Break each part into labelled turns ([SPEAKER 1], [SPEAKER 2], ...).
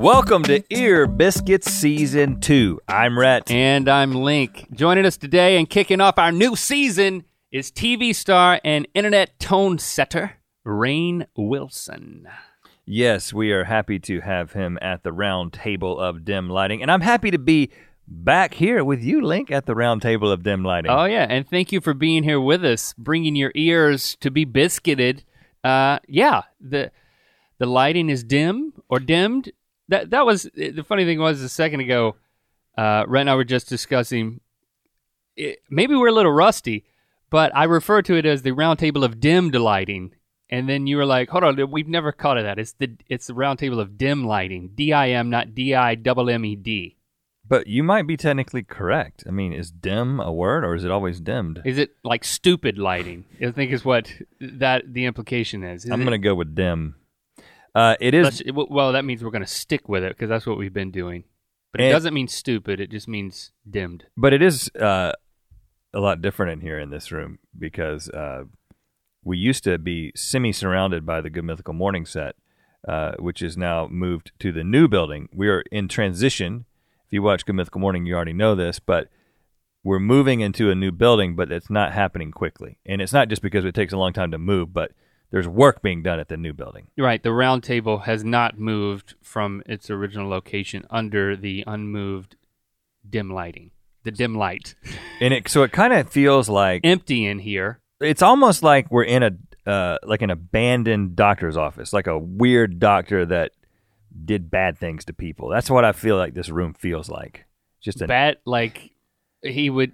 [SPEAKER 1] Welcome to Ear Biscuits Season 2. I'm Rhett.
[SPEAKER 2] And I'm Link. Joining us today and kicking off our new season is TV star and internet tone setter, Rainn Wilson.
[SPEAKER 1] Yes, we are happy to have him at the round table of dim lighting. And I'm happy to be back here with you, Link, at the round table of dim lighting.
[SPEAKER 2] Oh yeah, and thank you for being here with us, bringing your ears to be biscuited. The lighting is dim or dimmed. That was, the funny thing was a second ago, Rhett and I were just discussing, maybe we're a little rusty, but I refer to it as the round table of dimmed lighting. And then you were like, hold on, we've never called it that. It's the round table of dim lighting, D-I-M, not D-I-M-M-E-D.
[SPEAKER 1] But you might be technically correct. I mean, is dim a word or is it always dimmed?
[SPEAKER 2] Is it like stupid lighting? I think is what the implication is.
[SPEAKER 1] I'm going to go with dim. It is.
[SPEAKER 2] Well, that means we're going to stick with it because that's what we've been doing. But it doesn't mean stupid. It just means dimmed.
[SPEAKER 1] But it is a lot different in here in this room because we used to be semi-surrounded by the Good Mythical Morning set, which is now moved to the new building. We are in transition. If you watch Good Mythical Morning, you already know this, but we're moving into a new building, but it's not happening quickly. And it's not just because it takes a long time to move, but there's work being done at the new building.
[SPEAKER 2] Right. The round table has not moved from its original location under the unmoved dim lighting, the dim light.
[SPEAKER 1] And so it kind of feels like
[SPEAKER 2] empty in here.
[SPEAKER 1] It's almost like we're in like an abandoned doctor's office, like a weird doctor that did bad things to people. That's what I feel like this room feels like. Just
[SPEAKER 2] bad, like he would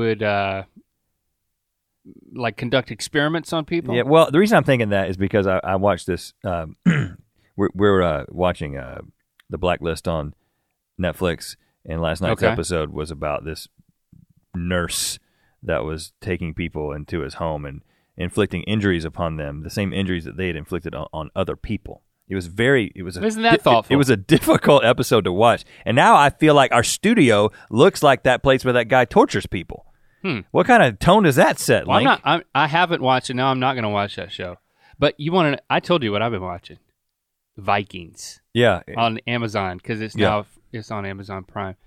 [SPEAKER 2] like conduct experiments on people?
[SPEAKER 1] Yeah, well, the reason I'm thinking that is because I watched this, we're watching The Blacklist on Netflix, and last night's episode was about this nurse that was taking people into his home and inflicting injuries upon them, the same injuries that they had inflicted on other people. Isn't that thoughtful? It was a difficult episode to watch, and now I feel like our studio looks like that place where that guy tortures people. What kind of tone does that set, Link?
[SPEAKER 2] Well, I haven't watched it. Now I'm not going to watch that show. But you want to? I told you what I've been watching. Vikings.
[SPEAKER 1] Yeah.
[SPEAKER 2] On Amazon because it's on Amazon Prime.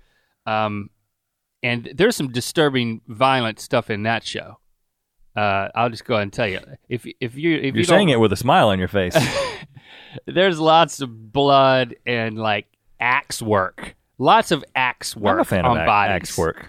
[SPEAKER 2] And there's some disturbing, violent stuff in that show. I'll just go ahead and tell you. If you're
[SPEAKER 1] saying it with a smile on your face.
[SPEAKER 2] There's lots of blood and like axe work. Lots of axe work.
[SPEAKER 1] I'm a fan
[SPEAKER 2] on
[SPEAKER 1] of
[SPEAKER 2] bodies.
[SPEAKER 1] Axe work.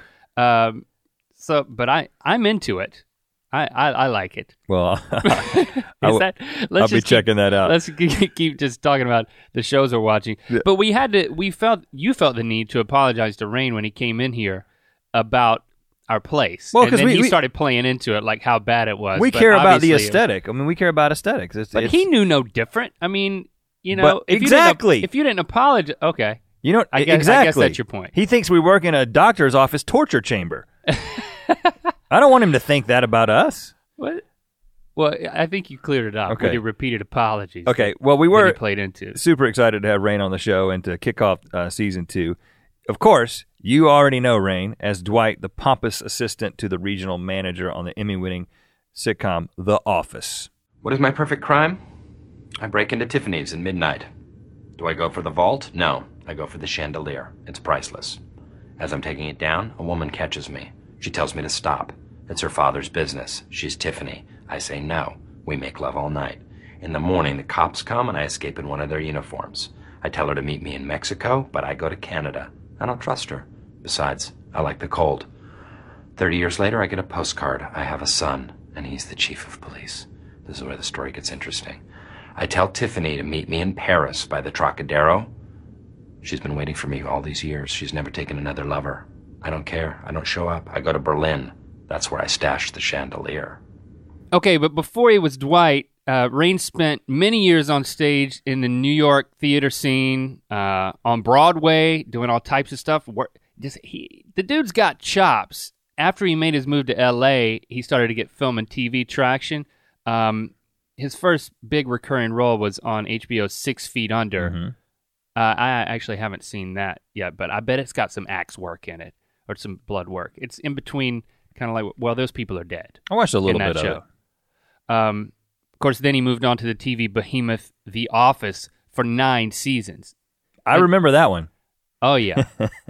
[SPEAKER 2] But I'm into it. I like it.
[SPEAKER 1] Well, I'll be checking that out.
[SPEAKER 2] Let's keep just talking about the shows we're watching. Yeah. But you felt the need to apologize to Rainn when he came in here about our place.
[SPEAKER 1] Well,
[SPEAKER 2] because he started playing into it, like how bad it was.
[SPEAKER 1] We care about the aesthetic. I mean, we care about aesthetics.
[SPEAKER 2] But he knew no different. I mean, if you didn't apologize, okay. I guess that's your point.
[SPEAKER 1] He thinks we work in a doctor's office torture chamber. I don't want him to think that about us.
[SPEAKER 2] What? Well, I think you cleared it up with your repeated apologies.
[SPEAKER 1] Okay, well, we were
[SPEAKER 2] played into.
[SPEAKER 1] Super excited to have Rainn on the show and to kick off season 2. Of course, you already know Rainn as Dwight, the pompous assistant to the regional manager on the Emmy-winning sitcom The Office.
[SPEAKER 3] What is my perfect crime? I break into Tiffany's at midnight. Do I go for the vault? No, I go for the chandelier. It's priceless. As I'm taking it down, a woman catches me. She tells me to stop. It's her father's business. She's Tiffany. I say no. We make love all night. In the morning, the cops come and I escape in one of their uniforms. I tell her to meet me in Mexico, but I go to Canada. I don't trust her. Besides, I like the cold. 30 years later, I get a postcard. I have a son, and he's the chief of police. This is where the story gets interesting. I tell Tiffany to meet me in Paris by the Trocadero. She's been waiting for me all these years. She's never taken another lover. I don't care. I don't show up. I go to Berlin. That's where I stashed the chandelier.
[SPEAKER 2] Okay, but before he was Dwight, Rainn spent many years on stage in the New York theater scene, on Broadway, doing all types of stuff. The dude's got chops. After he made his move to L.A., he started to get film and TV traction. His first big recurring role was on HBO's 6 Feet Under. Mm-hmm. I actually haven't seen that yet, but I bet it's got some axe work in it, or some blood work. It's in between, kind of like, well, those people are dead.
[SPEAKER 1] I watched a little bit of it.
[SPEAKER 2] Of course, then he moved on to the TV behemoth The Office for 9 seasons.
[SPEAKER 1] I remember that one.
[SPEAKER 2] Oh, yeah.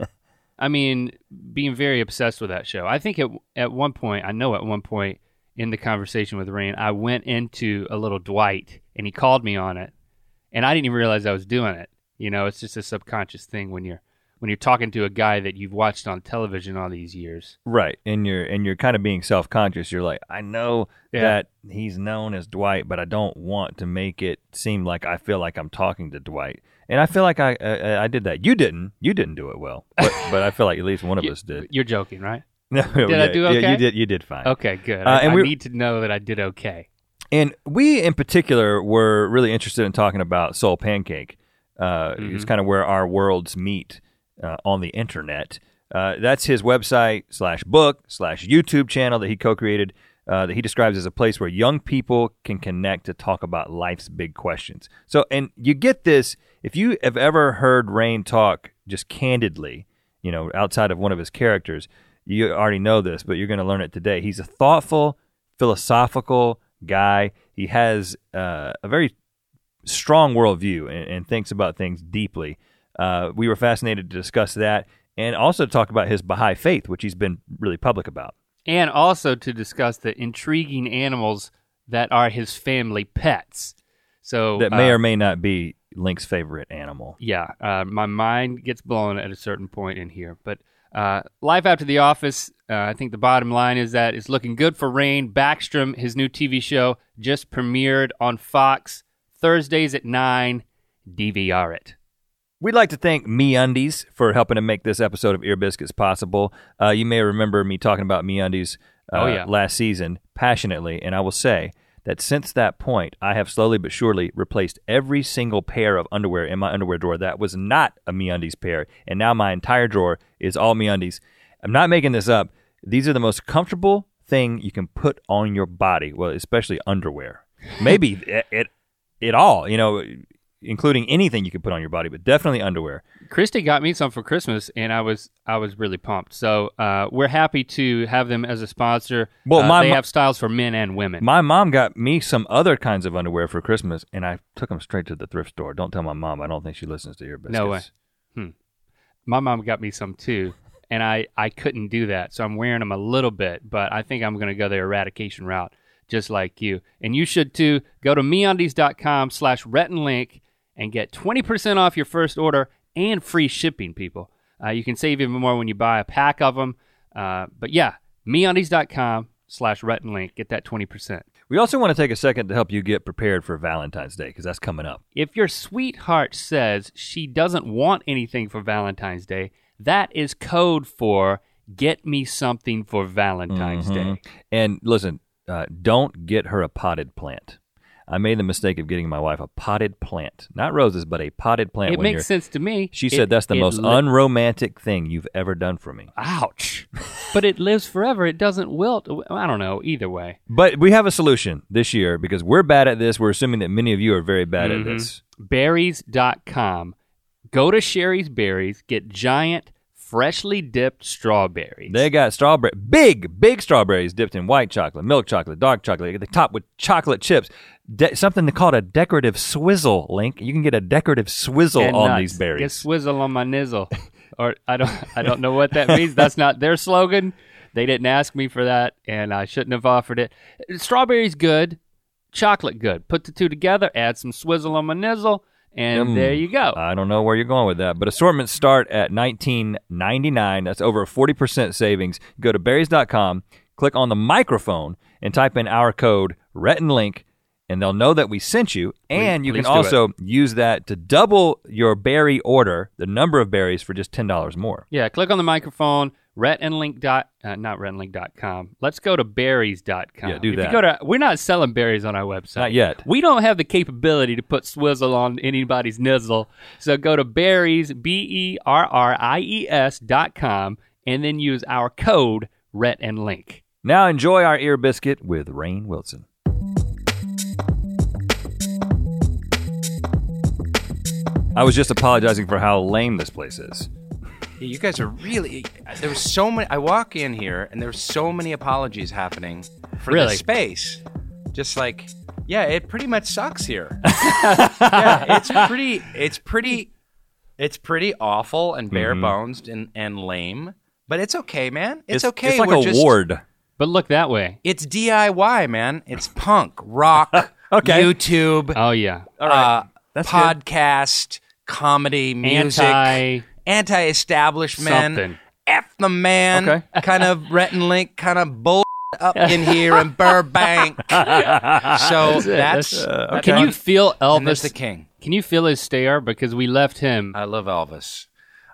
[SPEAKER 2] I mean, being very obsessed with that show. I think at one point in the conversation with Rain, I went into a little Dwight, and he called me on it, and I didn't even realize I was doing it. You know, it's just a subconscious thing when you're talking to a guy that you've watched on television all these years.
[SPEAKER 1] Right, and you're kind of being self-conscious. You're like, I know that he's known as Dwight, but I don't want to make it seem like I feel like I'm talking to Dwight. And I feel like I did that. You didn't do it well, but I feel like at least one of us did.
[SPEAKER 2] You're joking, right?
[SPEAKER 1] No,
[SPEAKER 2] did I do okay?
[SPEAKER 1] Yeah, you did fine.
[SPEAKER 2] Okay, good. I need to know that I did okay.
[SPEAKER 1] And we, in particular, were really interested in talking about Soul Pancake. It's kind of where our worlds meet on the internet. That's his website /book /YouTube channel that he co-created that he describes as a place where young people can connect to talk about life's big questions. So, and you get this, if you have ever heard Rain talk just candidly, you know, outside of one of his characters, you already know this, but you're going to learn it today. He's a thoughtful, philosophical guy. He has a very strong worldview and thinks about things deeply. We were fascinated to discuss that and also talk about his Baha'i faith, which he's been really public about.
[SPEAKER 2] And also to discuss the intriguing animals that are his family pets. So
[SPEAKER 1] that may or may not be Link's favorite animal.
[SPEAKER 2] Yeah, my mind gets blown at a certain point in here. But life after the office, I think the bottom line is that it's looking good for Rain. Backstrom, his new TV show, just premiered on Fox. Thursdays at 9, DVR it.
[SPEAKER 1] We'd like to thank MeUndies for helping to make this episode of Ear Biscuits possible. You may remember me talking about MeUndies last season passionately, and I will say that since that point, I have slowly but surely replaced every single pair of underwear in my underwear drawer that was not a MeUndies pair, and now my entire drawer is all MeUndies. I'm not making this up. These are the most comfortable thing you can put on your body, well, especially underwear. Maybe it all, you know, including anything you could put on your body, but definitely underwear.
[SPEAKER 2] Christy got me some for Christmas, and I was really pumped. So we're happy to have them as a sponsor. Well, they have styles for men and women.
[SPEAKER 1] My mom got me some other kinds of underwear for Christmas, and I took them straight to the thrift store. Don't tell my mom. I don't think she listens to Ear Biscuits.
[SPEAKER 2] No way. My mom got me some too, and I couldn't do that, so I'm wearing them a little bit, but I think I'm going to go the eradication route, just like you. And you should too. Go to meundies.com/RhettandLink and get 20% off your first order and free shipping, people. You can save even more when you buy a pack of them. But yeah, meundies.com/RhettandLink. Get that 20%.
[SPEAKER 1] We also want to take a second to help you get prepared for Valentine's Day, because that's coming up.
[SPEAKER 2] If your sweetheart says she doesn't want anything for Valentine's Day, that is code for get me something for Valentine's Day.
[SPEAKER 1] And listen, don't get her a potted plant. I made the mistake of getting my wife a potted plant. Not roses, but a potted plant.
[SPEAKER 2] It makes sense to me.
[SPEAKER 1] She said that's the most unromantic thing you've ever done for me.
[SPEAKER 2] Ouch. But it lives forever. It doesn't wilt. I don't know, either way.
[SPEAKER 1] But we have a solution this year because we're bad at this. We're assuming that many of you are very bad at this.
[SPEAKER 2] Berries.com. Go to Sherry's Berries. Get giant, freshly dipped strawberries.
[SPEAKER 1] They got big strawberries dipped in white chocolate, milk chocolate, dark chocolate. They top with chocolate chips. Something called a decorative swizzle, Link. You can get a decorative swizzle
[SPEAKER 2] and
[SPEAKER 1] on
[SPEAKER 2] nuts.
[SPEAKER 1] These berries.
[SPEAKER 2] Get swizzle on my nizzle. Or I don't know what that means. That's not their slogan. They didn't ask me for that, and I shouldn't have offered it. Strawberries good, chocolate good. Put the two together, add some swizzle on my nizzle, and there you go.
[SPEAKER 1] I don't know where you're going with that, but assortments start at $19.99. That's over a 40% savings. Go to berries.com, click on the microphone, and type in our code RhettandLink, and they'll know that we sent you, and you can also use that to double your berry order, the number of berries, for just $10 more.
[SPEAKER 2] Yeah, click on the microphone, not RhettandLink.com. Let's go to berries.com.
[SPEAKER 1] Yeah, do that.
[SPEAKER 2] We're not selling berries on our website.
[SPEAKER 1] Not yet.
[SPEAKER 2] We don't have the capability to put swizzle on anybody's nizzle, so go to berries, BERRIES.com, and then use our code RhettandLink.
[SPEAKER 1] Now enjoy our ear biscuit with Rainn Wilson. I was just apologizing for how lame this place is.
[SPEAKER 4] Yeah, you guys are really. There was so many. I walk in here and there's so many apologies happening for the space. Just like, yeah, it pretty much sucks here. Yeah, it's pretty It's pretty awful and bare bones and lame, but it's okay, man. It's okay.
[SPEAKER 1] It's like a ward.
[SPEAKER 2] But look that way.
[SPEAKER 4] It's DIY, man. It's punk, rock,
[SPEAKER 1] Okay.
[SPEAKER 4] YouTube,
[SPEAKER 2] Oh yeah.
[SPEAKER 1] That's
[SPEAKER 4] podcast, comedy, music, anti-establishment,
[SPEAKER 2] Something.
[SPEAKER 4] F the man,
[SPEAKER 1] Okay.
[SPEAKER 4] kind of Rhett and Link, kind of bull up in here in Burbank. So that's
[SPEAKER 1] okay.
[SPEAKER 2] Can you feel
[SPEAKER 4] and that's
[SPEAKER 2] Elvis?
[SPEAKER 4] the king.
[SPEAKER 2] Can you feel his stare? Because we left him.
[SPEAKER 4] I love Elvis.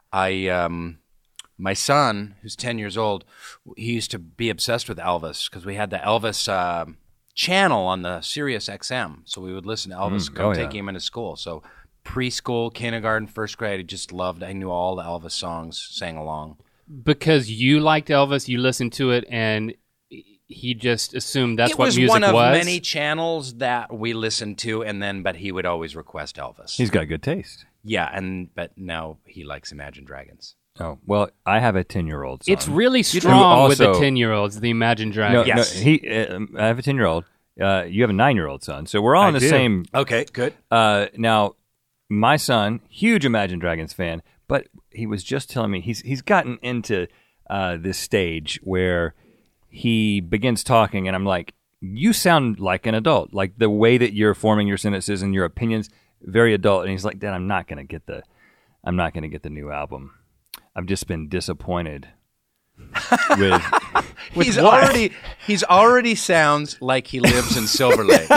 [SPEAKER 4] My son, who's 10 years old, he used to be obsessed with Elvis because we had the Elvis channel on the Sirius XM. So we would listen to Elvis, take him into school. So preschool, kindergarten, first grade, I knew all the Elvis songs, sang along.
[SPEAKER 2] Because you liked Elvis, you listened to it, and he just assumed that's what music was.
[SPEAKER 4] It was one of many channels that we listened to, but he would always request Elvis.
[SPEAKER 1] He's got good taste.
[SPEAKER 4] Yeah, but now he likes Imagine Dragons.
[SPEAKER 1] Oh, well, I have a 10-year-old son.
[SPEAKER 2] It's really strong with the
[SPEAKER 1] also-
[SPEAKER 2] 10-year-olds, the Imagine Dragons.
[SPEAKER 4] Yes.
[SPEAKER 1] I have a 10-year-old. You have a 9-year-old son. So we're all on the same.
[SPEAKER 4] Okay, good.
[SPEAKER 1] Now, my son, huge Imagine Dragons fan, but he was just telling me he's gotten into this stage where he begins talking, and I'm like, you sound like an adult. Like the way that you're forming your sentences and your opinions, very adult. And he's like, Dad, I'm not gonna get the new album. I've just been disappointed with
[SPEAKER 4] He's already sounds like he lives in Silver Lake.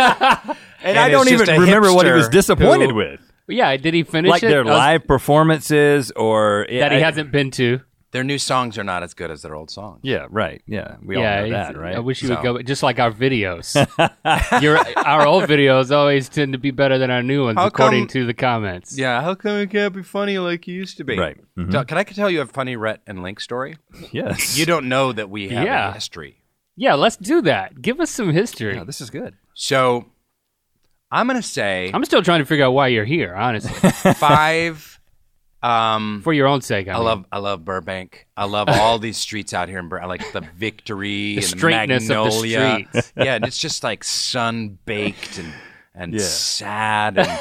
[SPEAKER 1] and I don't even remember what he was disappointed with.
[SPEAKER 2] Yeah, did he finish
[SPEAKER 1] Like
[SPEAKER 2] it?
[SPEAKER 1] their live performances or
[SPEAKER 2] that he hasn't been to.
[SPEAKER 4] Their new songs are not as good as their old songs.
[SPEAKER 1] Yeah, right. Yeah, we all know that, right?
[SPEAKER 2] I wish you would go, just like our videos. Our old videos always tend to be better than our new ones, according to the comments.
[SPEAKER 4] Yeah, how come it can't be funny like you used to be?
[SPEAKER 1] Right. Mm-hmm.
[SPEAKER 4] Can I tell you a funny Rhett and Link story?
[SPEAKER 1] Yes.
[SPEAKER 4] You don't know that we have a history.
[SPEAKER 2] Yeah, let's do that. Give us some history.
[SPEAKER 1] Yeah, this is good.
[SPEAKER 4] So, I'm going to say
[SPEAKER 2] I'm still trying to figure out why you're here, honestly.
[SPEAKER 4] 5...
[SPEAKER 2] For your own sake, I
[SPEAKER 4] love Burbank. I love all these streets out here in Burbank. I like the Victory and the
[SPEAKER 2] straightness
[SPEAKER 4] Magnolia.
[SPEAKER 2] of the streets.
[SPEAKER 4] Yeah, and it's just like sun baked and sad, and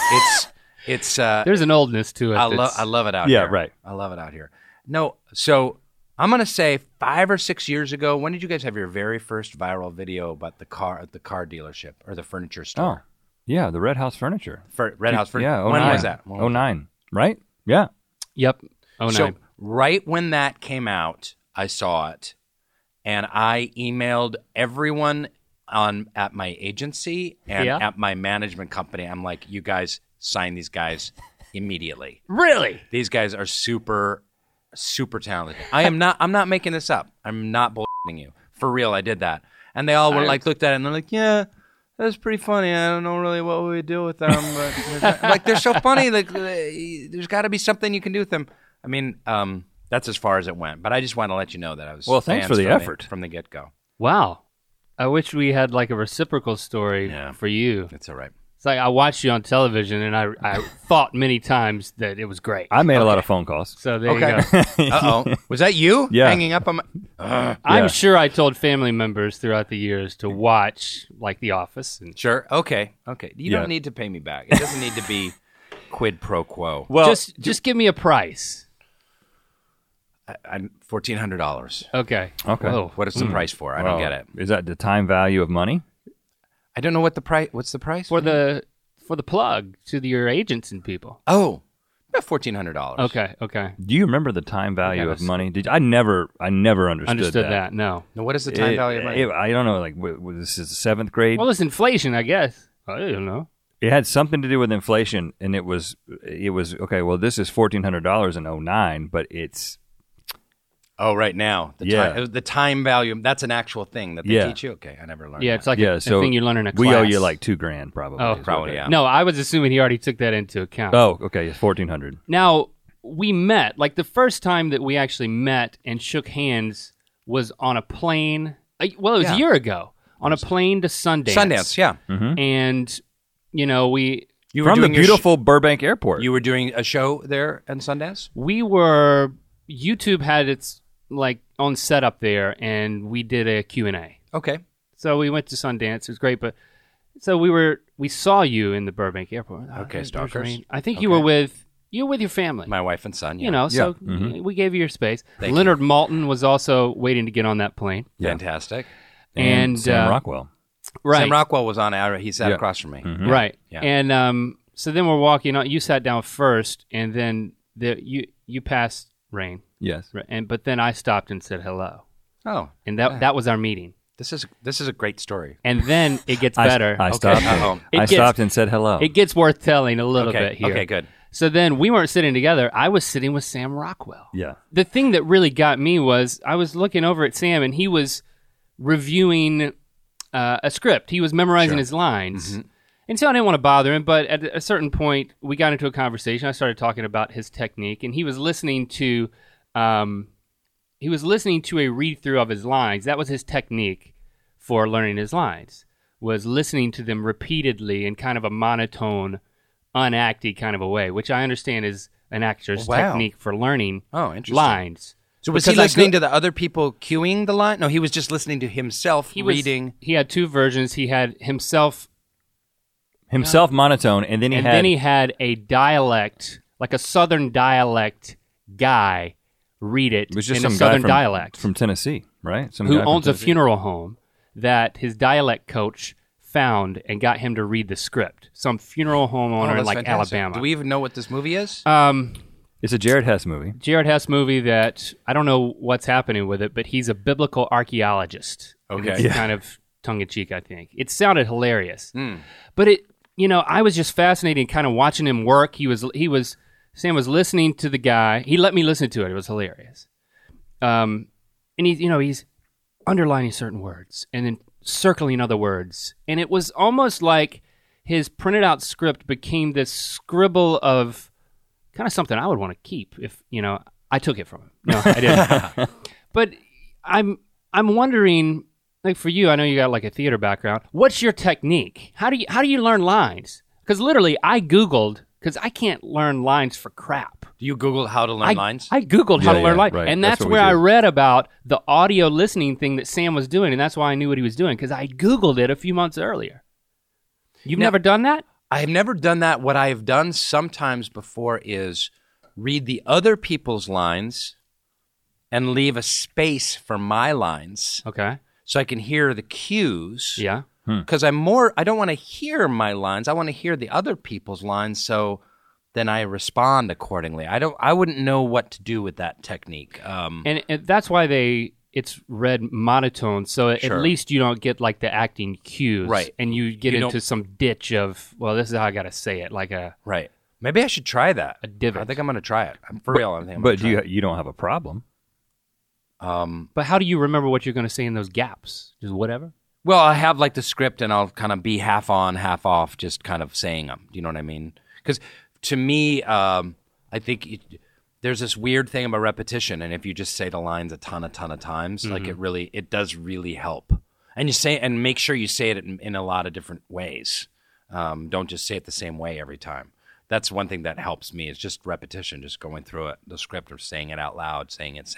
[SPEAKER 4] it's.
[SPEAKER 2] There's an oldness to it.
[SPEAKER 4] I love it out here.
[SPEAKER 1] Yeah, right.
[SPEAKER 4] I love it out here. No, so I'm gonna say 5 or 6 years ago. When did you guys have your very first viral video about the car dealership or the furniture store?
[SPEAKER 1] Oh, yeah, the Red House Furniture.
[SPEAKER 4] Red House Furniture.
[SPEAKER 1] Yeah,
[SPEAKER 4] when was that?
[SPEAKER 1] 09, right? Yeah.
[SPEAKER 2] Yep. 09.
[SPEAKER 4] So right when that came out, I saw it, and I emailed everyone at my agency and at my management company. I'm like, you guys sign these guys immediately.
[SPEAKER 2] Really?
[SPEAKER 4] These guys are super, super talented. I'm not making this up. I'm not bullshitting you. For real, I did that. And they all were like, looked at it and they're like, yeah, that's pretty funny. I don't know really what we would do with them, but like they're so funny. Like there's got to be something you can do with them. I mean, that's as far as it went. But I just want to let you know that I was
[SPEAKER 1] thanks for the effort
[SPEAKER 4] from the get go.
[SPEAKER 2] Wow. I wish we had like a reciprocal story for you.
[SPEAKER 4] It's all right.
[SPEAKER 2] It's like I watched you on television, and I thought many times that it was great.
[SPEAKER 1] I made a lot of phone calls.
[SPEAKER 2] So there you go.
[SPEAKER 4] Uh-oh. Was that you hanging up on my...
[SPEAKER 2] I'm sure I told family members throughout the years to watch, like, The Office. And
[SPEAKER 4] Sure. Okay. You don't need to pay me back. It doesn't need to be quid pro quo.
[SPEAKER 1] Well,
[SPEAKER 2] just give me a price.
[SPEAKER 4] I'm $1,400.
[SPEAKER 2] Okay.
[SPEAKER 1] Whoa.
[SPEAKER 4] What is the price for? I don't get it.
[SPEAKER 1] Is that the time value of money?
[SPEAKER 4] I don't know what the price. What's the price
[SPEAKER 2] for the plug to your agents and people?
[SPEAKER 4] Oh, about $1,400.
[SPEAKER 2] Okay.
[SPEAKER 1] Do you remember the time value of money? I never understood that.
[SPEAKER 2] No.
[SPEAKER 4] Now, what is the time value of money?
[SPEAKER 1] I don't know. Like, this is the 7th grade.
[SPEAKER 2] Well, it's inflation, I guess. I don't know.
[SPEAKER 1] It had something to do with inflation, and it was okay. Well, this is $1,400 in 2009, but it's.
[SPEAKER 4] Oh, right now. The time value, that's an actual thing that they teach you? Okay, I never learned that.
[SPEAKER 2] It's like a thing you learn in a class.
[SPEAKER 1] We owe you like $2,000 probably.
[SPEAKER 2] Oh,
[SPEAKER 4] probably, yeah.
[SPEAKER 2] No, I was assuming he already took that into account.
[SPEAKER 1] Oh, okay, it's $1,400.
[SPEAKER 2] Now, we met, like the first time that we actually met and shook hands was on a plane. Well, it was a year ago. On a plane to Sundance.
[SPEAKER 4] Sundance, yeah.
[SPEAKER 2] Mm-hmm. And, you know,
[SPEAKER 1] You were from the beautiful Burbank Airport.
[SPEAKER 4] You were doing a show there in Sundance?
[SPEAKER 2] YouTube had its on set up there, and we did a Q&A.
[SPEAKER 4] Okay.
[SPEAKER 2] So we went to Sundance. It was great, but so we saw you in the Burbank Airport.
[SPEAKER 4] Okay, stalkers.
[SPEAKER 2] I think you were with You're with your family.
[SPEAKER 4] My wife and son, yeah.
[SPEAKER 2] You know, so we gave you your space. Leonard Maltin was also waiting to get on that plane.
[SPEAKER 4] Fantastic.
[SPEAKER 1] And Sam Rockwell.
[SPEAKER 2] Right.
[SPEAKER 4] Sam Rockwell was on it. He sat across from me.
[SPEAKER 2] Right.
[SPEAKER 4] Yeah.
[SPEAKER 2] And so then we're walking on. You sat down first, and then you passed Rain.
[SPEAKER 1] Yes.
[SPEAKER 2] But then I stopped and said hello.
[SPEAKER 4] Oh.
[SPEAKER 2] And that was our meeting.
[SPEAKER 4] This is a great story.
[SPEAKER 2] And then it gets better.
[SPEAKER 1] I stopped. I stopped and said hello.
[SPEAKER 2] It gets worth telling a little bit here.
[SPEAKER 4] Okay, good.
[SPEAKER 2] So then we weren't sitting together. I was sitting with Sam Rockwell.
[SPEAKER 1] Yeah.
[SPEAKER 2] The thing that really got me was I was looking over at Sam, and he was reviewing a script. He was memorizing his lines. Mm-hmm. And so I didn't want to bother him, but at a certain point, we got into a conversation. I started talking about his technique, and he was listening to a read-through of his lines. That was his technique for learning his lines, was listening to them repeatedly in kind of a monotone, unacty kind of a way, which I understand is an actor's technique for learning lines.
[SPEAKER 4] So was he listening to the other people cueing the line? No, he was just listening to himself reading.
[SPEAKER 2] He had two versions. He had himself
[SPEAKER 1] monotone, and then he
[SPEAKER 2] had a dialect, like a Southern dialect guy read it in a Southern dialect.
[SPEAKER 1] From Tennessee, right?
[SPEAKER 2] Who owns a funeral home that his dialect coach found and got him to read the script. Some funeral home owner in fantastic. Alabama.
[SPEAKER 4] Do we even know what this movie is?
[SPEAKER 1] It's a Jared Hess movie.
[SPEAKER 2] Jared Hess movie that I don't know what's happening with it, but he's a biblical archesist.
[SPEAKER 4] Okay.
[SPEAKER 2] It's kind of tongue-in-cheek, I think. It sounded hilarious. But I was just fascinated kind of watching him work. Sam was listening to the guy. He let me listen to it. It was hilarious. And he's underlining certain words and then circling other words. And it was almost like his printed out script became this scribble of kind of something I would want to keep if, I took it from him. No, I didn't. But I'm wondering, like for you, I know you got like a theater background. What's your technique? How do you learn lines? Because literally I Googled, because I can't learn lines for crap.
[SPEAKER 4] Do you Google how to learn lines?
[SPEAKER 2] I Googled how to learn lines.
[SPEAKER 1] Right.
[SPEAKER 2] And that's where I read about the audio listening thing that Sam was doing, and that's why I knew what he was doing, because I Googled it a few months earlier. You've never done that?
[SPEAKER 4] I have never done that. What I have done sometimes before is read the other people's lines and leave a space for my lines.
[SPEAKER 2] Okay.
[SPEAKER 4] So I can hear the cues.
[SPEAKER 2] Yeah.
[SPEAKER 4] Because I don't want to hear my lines. I want to hear the other people's lines, so then I respond accordingly. I wouldn't know what to do with that technique.
[SPEAKER 2] And that's why it's read monotone, so at least you don't get like the acting cues.
[SPEAKER 4] Right.
[SPEAKER 2] And you get into some ditch of, well, this is how I got to say it, like a...
[SPEAKER 4] Right. Maybe I should try that.
[SPEAKER 2] A divot.
[SPEAKER 4] I think I'm going to try it. For real.
[SPEAKER 1] But you don't have a problem.
[SPEAKER 2] But how do you remember what you're going to say in those gaps? Just whatever?
[SPEAKER 4] Well, I have like the script, and I'll kind of be half on, half off, just kind of saying them. Do you know what I mean? Because to me, I think there's this weird thing about repetition, and if you just say the lines a ton of times, like it does really help. And and make sure you say it in a lot of different ways. Don't just say it the same way every time. That's one thing that helps me is just repetition, just going through it, the script, or saying it out loud, saying it.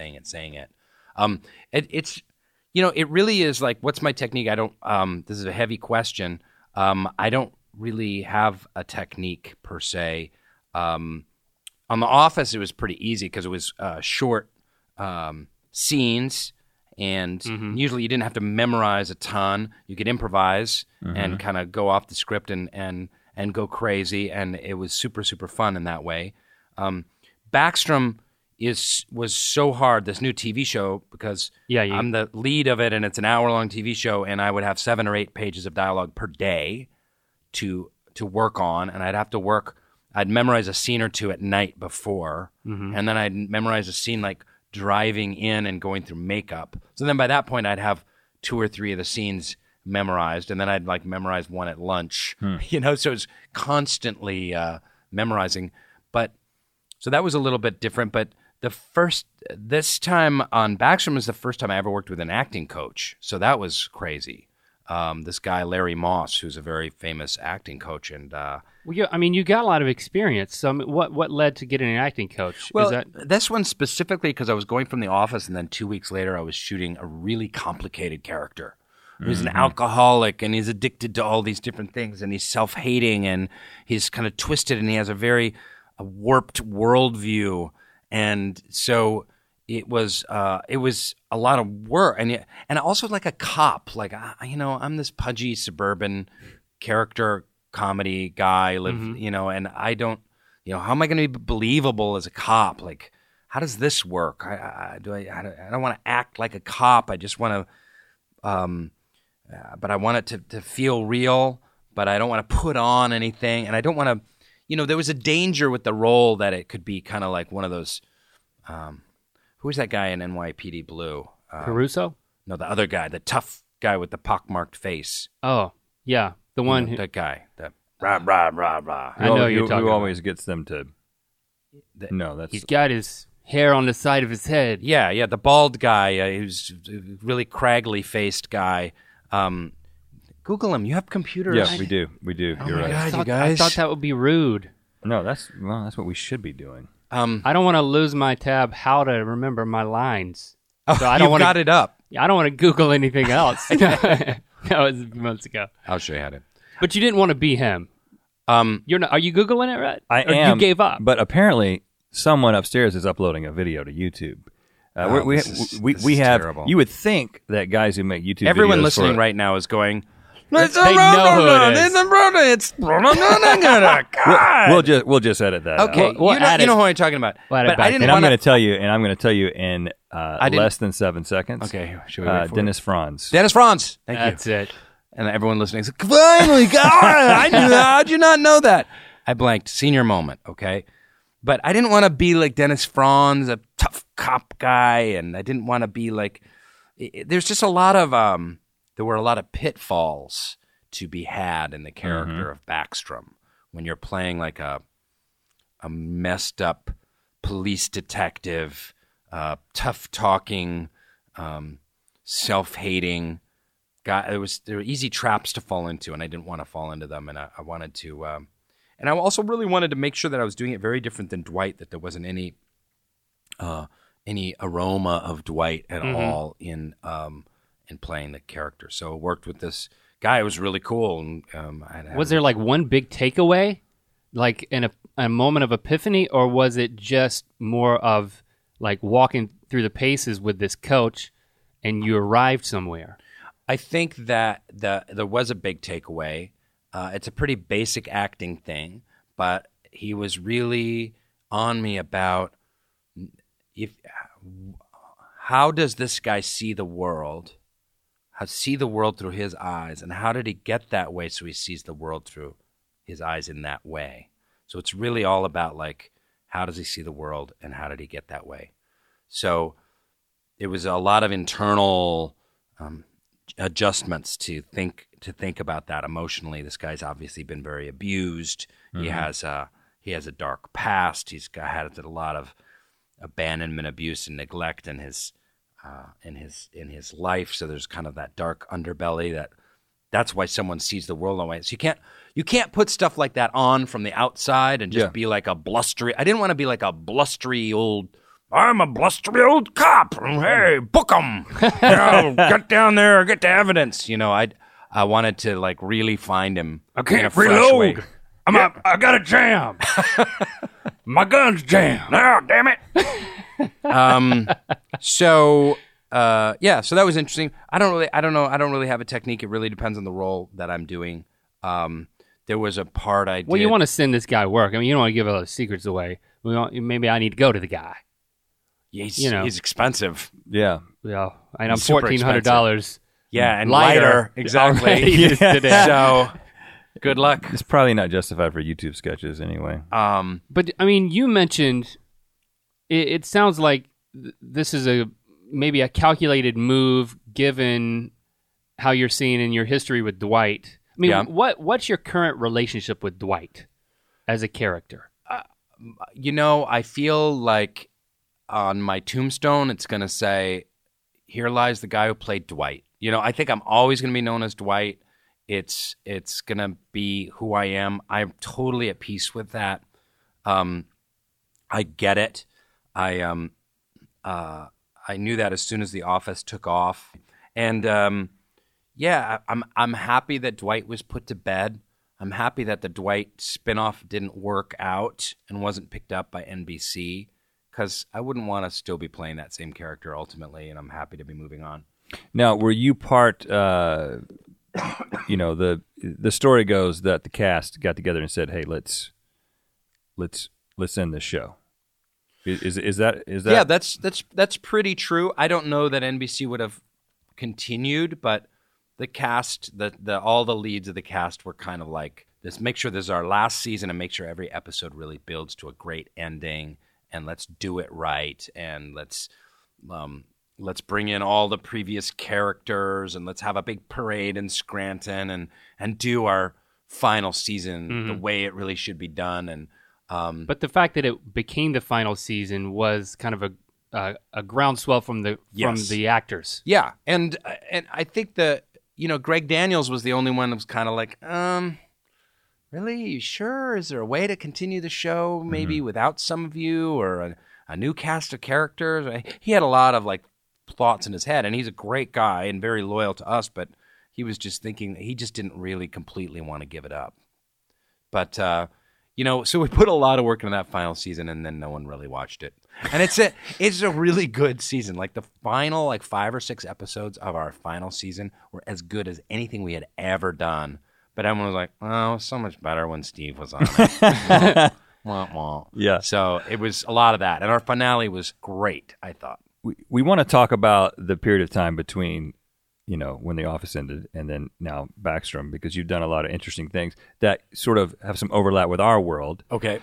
[SPEAKER 4] It really is like, what's my technique? This is a heavy question. I don't really have a technique per se. On The Office, it was pretty easy because it was short scenes, and usually you didn't have to memorize a ton. You could improvise and kind of go off the script and go crazy, and it was super, super fun in that way. Backstrom was so hard, this new TV show, because I'm the lead of it, and it's an hour-long TV show, and I would have 7 or 8 pages of dialogue per day to work on, and I'd memorize a scene or two at night before, and then I'd memorize a scene like driving in and going through makeup. So then by that point, I'd have 2 or 3 of the scenes memorized, and then I'd like memorize one at lunch, so it was constantly memorizing. So that was a little bit different, but this time on Backstrom was the first time I ever worked with an acting coach. So that was crazy. This guy, Larry Moss, who's a very famous acting coach. And
[SPEAKER 2] you got a lot of experience. So what led to getting an acting coach?
[SPEAKER 4] Well, this one specifically because I was going from The Office, and then 2 weeks later I was shooting a really complicated character. He's an alcoholic, and he's addicted to all these different things, and he's self-hating, and he's kind of twisted, and he has a very warped worldview, and so it was a lot of work, and also like a cop, like I'm this pudgy suburban character comedy guy, and I don't, how am I going to be believable as a cop? Like, how does this work? I don't want to act like a cop. I just want to, but I want it to feel real. But I don't want to put on anything, and I don't want to, there was a danger with the role that it could be kind of like one of those. Who was that guy in NYPD Blue?
[SPEAKER 2] Caruso?
[SPEAKER 4] No, the other guy, the tough guy with the pockmarked face.
[SPEAKER 2] Oh, yeah, the one who.
[SPEAKER 4] That guy. Rah, rah, rah, rah.
[SPEAKER 2] I know you're talking
[SPEAKER 1] who
[SPEAKER 2] about.
[SPEAKER 1] always gets them to. No, that's.
[SPEAKER 2] He's got his hair on the side of his head.
[SPEAKER 4] Yeah, the bald guy, who's a really craggly faced guy. Google him. You have computers.
[SPEAKER 1] Yeah, we do.
[SPEAKER 4] Oh
[SPEAKER 1] You're
[SPEAKER 4] my
[SPEAKER 1] right.
[SPEAKER 4] God, you
[SPEAKER 2] I
[SPEAKER 4] guys.
[SPEAKER 2] thought that would be rude.
[SPEAKER 1] No, that's what we should be doing.
[SPEAKER 2] I don't want to lose my tab. How to remember my lines.
[SPEAKER 4] Oh,
[SPEAKER 2] so I don't
[SPEAKER 4] you've got it up.
[SPEAKER 2] I don't want to Google anything else. That was months ago.
[SPEAKER 4] I'll show you how to.
[SPEAKER 2] But you didn't want to be him. You're not. Are you Googling it, right?
[SPEAKER 1] I
[SPEAKER 2] Or
[SPEAKER 1] am.
[SPEAKER 2] You gave up.
[SPEAKER 1] But apparently, someone upstairs is uploading a video to YouTube.
[SPEAKER 4] This
[SPEAKER 1] We
[SPEAKER 4] is
[SPEAKER 1] have.
[SPEAKER 4] terrible.
[SPEAKER 1] You would think that guys who make YouTube
[SPEAKER 4] Everyone
[SPEAKER 1] videos
[SPEAKER 4] listening
[SPEAKER 1] for,
[SPEAKER 4] right now is going,
[SPEAKER 2] They know who it is.
[SPEAKER 1] We'll just edit that.
[SPEAKER 4] Okay,
[SPEAKER 1] out.
[SPEAKER 2] We'll add
[SPEAKER 4] you know
[SPEAKER 2] it.
[SPEAKER 4] who I'm talking about.
[SPEAKER 2] We'll add it
[SPEAKER 4] But
[SPEAKER 2] back
[SPEAKER 4] I
[SPEAKER 2] in.
[SPEAKER 4] didn't
[SPEAKER 1] And I'm
[SPEAKER 4] want
[SPEAKER 1] going to tell you, in
[SPEAKER 4] didn't-
[SPEAKER 1] less than 7 seconds.
[SPEAKER 4] Okay, should we wait for
[SPEAKER 1] Dennis Franz.
[SPEAKER 4] Dennis Franz. Thank you.
[SPEAKER 2] That's it.
[SPEAKER 4] And everyone listening is like, finally, God, I knew that. How'd you not know that? I blanked. Senior moment, okay? But I didn't want to be like Dennis Franz, a tough cop guy, and I didn't want to be like... There's just a lot of... there were a lot of pitfalls to be had in the character of Backstrom when you're playing like a messed up police detective, tough-talking, self-hating guy. There were easy traps to fall into, and I didn't want to fall into them, and I wanted to... and I also really wanted to make sure that I was doing it very different than Dwight, that there wasn't any aroma of Dwight at all in playing the character. So I worked with this guy. It was really cool. And
[SPEAKER 2] Was there like one big takeaway, like in a moment of epiphany, or was it just more of like walking through the paces with this coach, and you arrived somewhere?
[SPEAKER 4] I think that there was a big takeaway. It's a pretty basic acting thing, but he was really on me about how does this guy see the world? See the world through his eyes, and how did he get that way so he sees the world through his eyes in that way? So it's really all about like how does he see the world and how did he get that way? So it was a lot of internal adjustments to think about that emotionally. This guy's obviously been very abused. He has a dark past. He's had a lot of abandonment, abuse, and neglect in his life. So there's kind of that dark underbelly that's why someone sees the world that way. So you can't put stuff like that on from the outside and just be like a blustery. I didn't want to be like a blustery old. I'm a blustery old cop. Hey, book 'em. Get down there, get the evidence. I wanted to like really find him.
[SPEAKER 2] I can't
[SPEAKER 4] in a fresh
[SPEAKER 2] reload.
[SPEAKER 4] way.
[SPEAKER 2] I got a jam. My gun's jammed.
[SPEAKER 4] Oh, damn it. So that was interesting. I don't really have a technique. It really depends on the role that I'm doing. There was a part I did.
[SPEAKER 2] Well, you want to send this guy work. I mean, you don't want to give all the secrets away. Maybe I need to go to the guy.
[SPEAKER 4] He's expensive.
[SPEAKER 1] Yeah.
[SPEAKER 2] Yeah, and I'm
[SPEAKER 4] Super
[SPEAKER 2] $1,400.
[SPEAKER 4] Yeah, and lighter. Exactly.
[SPEAKER 2] already today.
[SPEAKER 4] So good luck.
[SPEAKER 1] It's probably not justified for YouTube sketches anyway.
[SPEAKER 2] But I mean, you mentioned it sounds like this is maybe a calculated move given how you're seeing in your history with Dwight. I mean, what's your current relationship with Dwight as a character?
[SPEAKER 4] I feel like on my tombstone it's going to say, "Here lies the guy who played Dwight." I think I'm always going to be known as Dwight. It's going to be who I am. I'm totally at peace with that. I get it. I knew that as soon as The Office took off, and I'm happy that Dwight was put to bed. I'm happy that the Dwight spinoff didn't work out and wasn't picked up by NBC, because I wouldn't want to still be playing that same character ultimately, and I'm happy to be moving on.
[SPEAKER 1] Now, were you part? The story goes that the cast got together and said, "Hey, let's end this show." Is that?
[SPEAKER 4] Yeah, that's pretty true. I don't know that NBC would have continued, but the cast, all the leads of the cast were kind of like this. Make sure this is our last season, and make sure every episode really builds to a great ending, and let's do it right, and let's bring in all the previous characters, and let's have a big parade in Scranton, and do our final season the way it really should be done. And
[SPEAKER 2] but the fact that it became the final season was kind of a groundswell from the actors.
[SPEAKER 4] Yeah, and I think that Greg Daniels was the only one that was kind of like, really? You sure? Is there a way to continue the show maybe without some of you, or a new cast of characters? He had a lot of thoughts in his head, and he's a great guy and very loyal to us, but he was just thinking that he just didn't really completely want to give it up. But so we put a lot of work into that final season, and then no one really watched it. And it's a really good season. Like the final 5 or 6 episodes of our final season were as good as anything we had ever done. But everyone was like, "Oh, so much better when Steve was on it." Wah, wah.
[SPEAKER 1] Yeah.
[SPEAKER 4] So it was a lot of that, and our finale was great, I thought.
[SPEAKER 1] We want to talk about the period of time between, when The Office ended and then now Backstrom, because you've done a lot of interesting things that sort of have some overlap with our world.
[SPEAKER 4] Okay.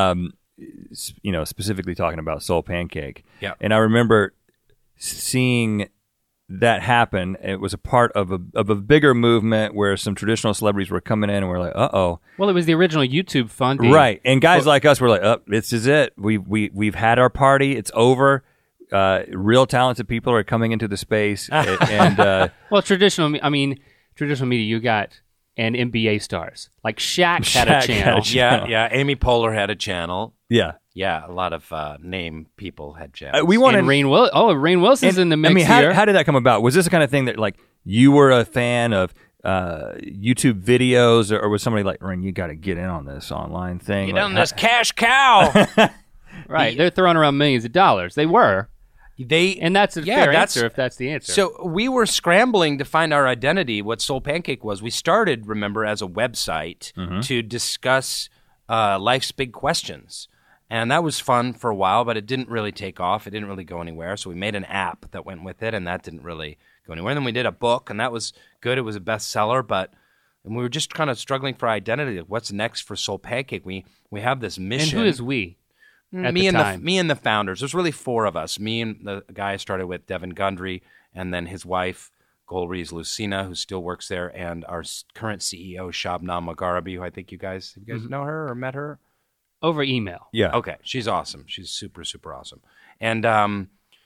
[SPEAKER 1] Specifically talking about Soul Pancake.
[SPEAKER 4] Yeah.
[SPEAKER 1] And I remember seeing that happen. It was a part of a bigger movement where some traditional celebrities were coming in, and we're like, uh-oh.
[SPEAKER 2] Well, it was the original YouTube funding.
[SPEAKER 1] Right. And guys like us were like, oh, this is it. We've had our party. It's over. Real talented people are coming into the space. And
[SPEAKER 2] well, traditional media, you got and NBA stars. Like Shaq had a channel.
[SPEAKER 4] Yeah. Amy Poehler had a channel.
[SPEAKER 1] Yeah.
[SPEAKER 4] Yeah, a lot of name people had channels.
[SPEAKER 2] Rainn Wilson's in the mix here.
[SPEAKER 1] How did that come about? Was this the kind of thing that you were a fan of YouTube videos, or was somebody like, Rainn, you got to get in on this online thing?
[SPEAKER 4] Get on this cash cow.
[SPEAKER 2] Right, they're throwing around millions of dollars. They were.
[SPEAKER 4] And
[SPEAKER 2] that's a fair answer if that's the answer.
[SPEAKER 4] So we were scrambling to find our identity, what Soul Pancake was. We started, remember, as a website to discuss life's big questions. And that was fun for a while, but it didn't really take off. It didn't really go anywhere. So we made an app that went with it, and that didn't really go anywhere. And then we did a book, and that was good. It was a bestseller, and we were just kind of struggling for identity. What's next for Soul Pancake? We have this mission.
[SPEAKER 2] And who is we?
[SPEAKER 4] Me and the founders. There's really 4 of us. Me and the guy I started with, Devin Gundry, and then his wife, Golriz Lucina, who still works there, and our current CEO, Shabnam Mugharabi, who I think you guys know her or met her?
[SPEAKER 2] Over email.
[SPEAKER 1] Yeah.
[SPEAKER 4] Okay. She's awesome. She's super, super awesome. And the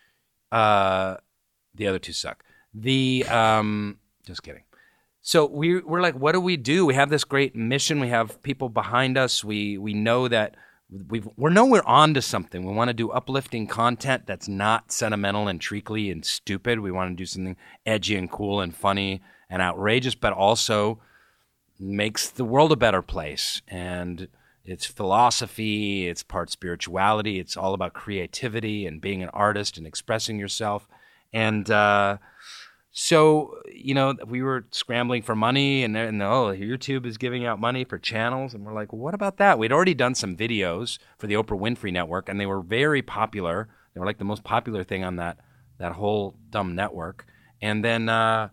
[SPEAKER 4] other 2 suck. Just kidding. So we're like, what do? We have this great mission. We have people behind us. We know that we're on to something. We want to do uplifting content that's not sentimental and treacly and stupid. We want to do something edgy and cool and funny and outrageous, but also makes the world a better place. And it's philosophy, it's part spirituality, it's all about creativity and being an artist and expressing yourself. And so, we were scrambling for money, and YouTube is giving out money for channels. And we're like, well, what about that? We'd already done some videos for the Oprah Winfrey Network, and they were very popular. They were like the most popular thing on that whole dumb network. And then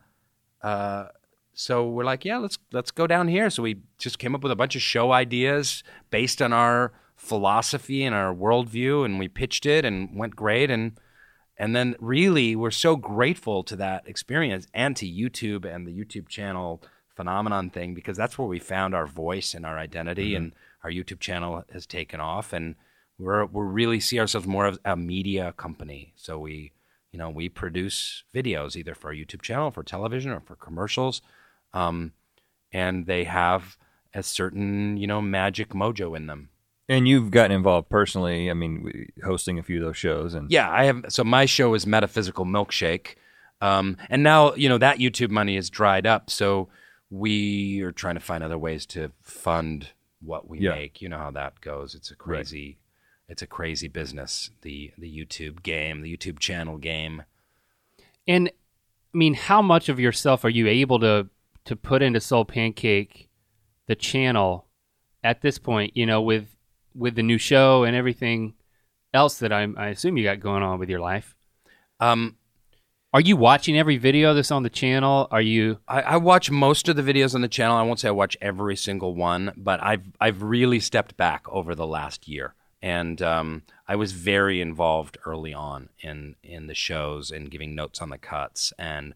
[SPEAKER 4] so we're like, yeah, let's go down here. So we just came up with a bunch of show ideas based on our philosophy and our worldview, and we pitched it and went great. And then really we're so grateful to that experience and to YouTube and the YouTube channel phenomenon thing, because that's where we found our voice and our identity, and our YouTube channel has taken off, and we really see ourselves more as a media company. So we produce videos either for our YouTube channel, for television, or for commercials. And they have a certain, magic mojo in them.
[SPEAKER 1] And you've gotten involved personally, hosting a few of those shows. And
[SPEAKER 4] yeah, I have. So my show is Metaphysical Milkshake. And now, that YouTube money is dried up. So we are trying to find other ways to fund what we
[SPEAKER 1] Yeah.
[SPEAKER 4] make. You know how that goes. It's a crazy, it's a crazy business. The YouTube game, the YouTube channel game.
[SPEAKER 2] And I mean, how much of yourself are you able to put into Soul Pancake, the channel, at this point? You know, with the new show and everything else that I assume you got going on with your life. Are you watching every video that's on the channel? Are you?
[SPEAKER 4] I watch most of the videos on the channel. I won't say I watch every single one, but I've really stepped back over the last year. And I was very involved early on in the shows and giving notes on the cuts and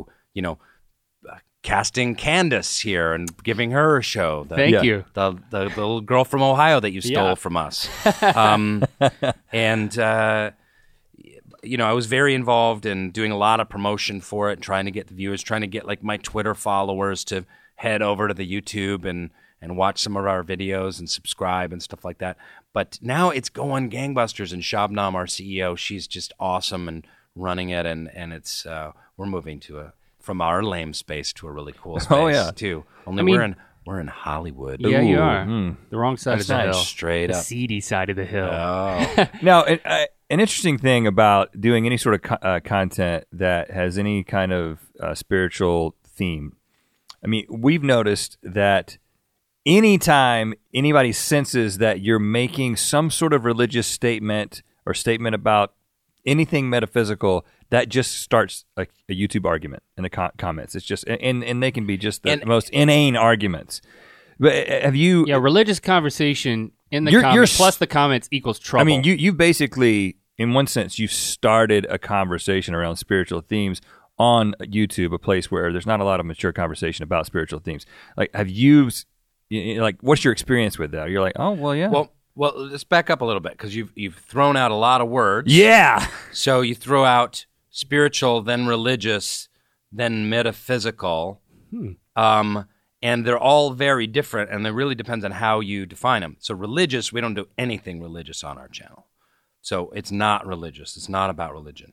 [SPEAKER 4] casting Candace here and giving her a show.
[SPEAKER 2] Thank you.
[SPEAKER 4] The little girl from Ohio that you stole from us. I was very involved in doing a lot of promotion for it and trying to get the viewers, trying to get like my Twitter followers to head over to the YouTube and watch some of our videos and subscribe and stuff like that. But now it's going gangbusters, and Shabnam, our CEO, she's just awesome and running it, and it's we're moving from our lame space to a really cool space too. Only we're in Hollywood.
[SPEAKER 2] Yeah, you are. The wrong side of the hill.
[SPEAKER 4] Straight
[SPEAKER 2] the
[SPEAKER 4] up.
[SPEAKER 2] seedy side of the hill.
[SPEAKER 4] Oh.
[SPEAKER 1] Now, an interesting thing about doing any sort of content that has any kind of spiritual theme, I mean, we've noticed that anytime anybody senses that you're making some sort of religious statement or statement about anything metaphysical, that just starts a YouTube argument in the comments. It's just, and they can be just the most inane arguments. But have you?
[SPEAKER 2] Yeah, religious conversation in the comments plus the comments equals trouble.
[SPEAKER 1] I mean, you basically, in one sense, you started a conversation around spiritual themes on YouTube, a place where there's not a lot of mature conversation about spiritual themes. Like, have you? Like, what's your experience with that? You're like, oh, well, yeah.
[SPEAKER 4] Well, let's back up a little bit because you've thrown out a lot of words.
[SPEAKER 1] Yeah.
[SPEAKER 4] So you throw out spiritual, then religious, then metaphysical, and they're all very different, and it really depends on how you define them. So religious, we don't do anything religious on our channel. So it's not religious. It's not about religion.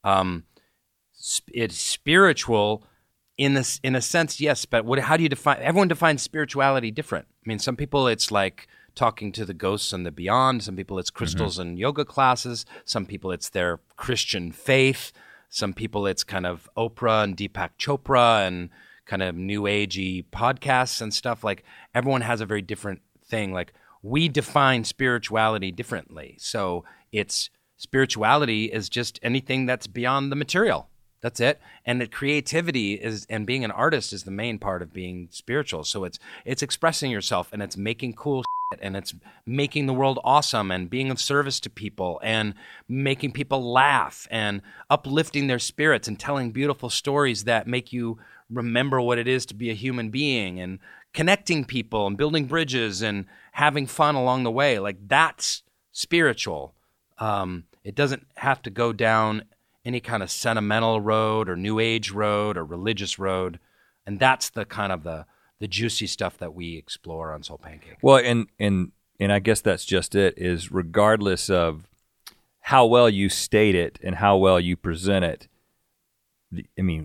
[SPEAKER 4] It's spiritual. In a sense, yes, but how do you define? Everyone defines spirituality different. I mean, some people it's like talking to the ghosts and the beyond. Some people it's crystals and yoga classes. Some people it's their Christian faith. Some people it's kind of Oprah and Deepak Chopra and kind of new agey podcasts and stuff. Like everyone has a very different thing. Like we define spirituality differently. So it's spirituality is just anything that's beyond the material. That's it. And that creativity and being an artist is the main part of being spiritual. So it's expressing yourself, and it's making cool shit, and it's making the world awesome, and being of service to people, and making people laugh, and uplifting their spirits, and telling beautiful stories that make you remember what it is to be a human being, and connecting people, and building bridges, and having fun along the way. Like that's spiritual. It doesn't have to go down any kind of sentimental road or new age road or religious road. And that's the kind of the juicy stuff that we explore on Soul Pancake.
[SPEAKER 1] Well, and I guess that's just it, is regardless of how well you state it and how well you present it, I mean,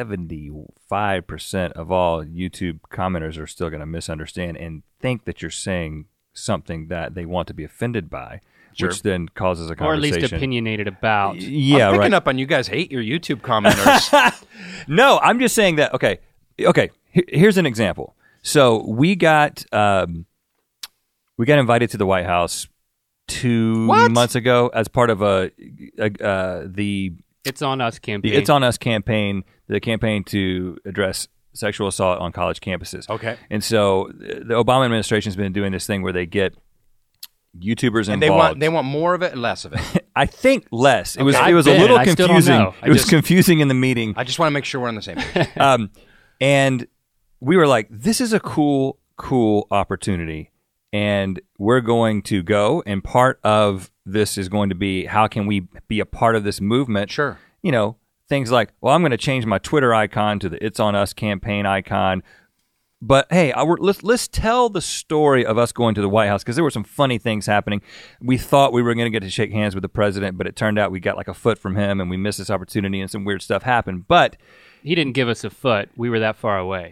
[SPEAKER 1] 75% of all YouTube commenters are still going to misunderstand and think that you're saying something that they want to be offended by. Sure. Which then causes a conversation.
[SPEAKER 2] Or at least opinionated about.
[SPEAKER 1] Yeah,
[SPEAKER 4] I'm picking up on you guys hate your YouTube commenters.
[SPEAKER 1] No, I'm just saying that, okay, here's an example. So we got invited to the White House 2 months ago as part of the
[SPEAKER 2] It's On Us campaign.
[SPEAKER 1] The It's On Us campaign, the campaign to address sexual assault on college campuses.
[SPEAKER 4] Okay.
[SPEAKER 1] And so the Obama administration's been doing this thing where they get YouTubers involved.
[SPEAKER 4] And they want more of it and less of it.
[SPEAKER 1] I think less. It was
[SPEAKER 2] I've
[SPEAKER 1] a little confusing. It was confusing in the meeting.
[SPEAKER 4] I just want to make sure we're on the same page.
[SPEAKER 1] And we were like, this is a cool opportunity, and we're going to go, and part of this is going to be how can we be a part of this movement?
[SPEAKER 4] Sure.
[SPEAKER 1] You know, things like, well, I'm going to change my Twitter icon to the It's On Us campaign icon. But hey, let's tell the story of us going to the White House, because there were some funny things happening. We thought we were going to get to shake hands with the president, but it turned out we got like a foot from him, and we missed this opportunity, and some weird stuff happened. But
[SPEAKER 2] he didn't give us a foot. We were that far away.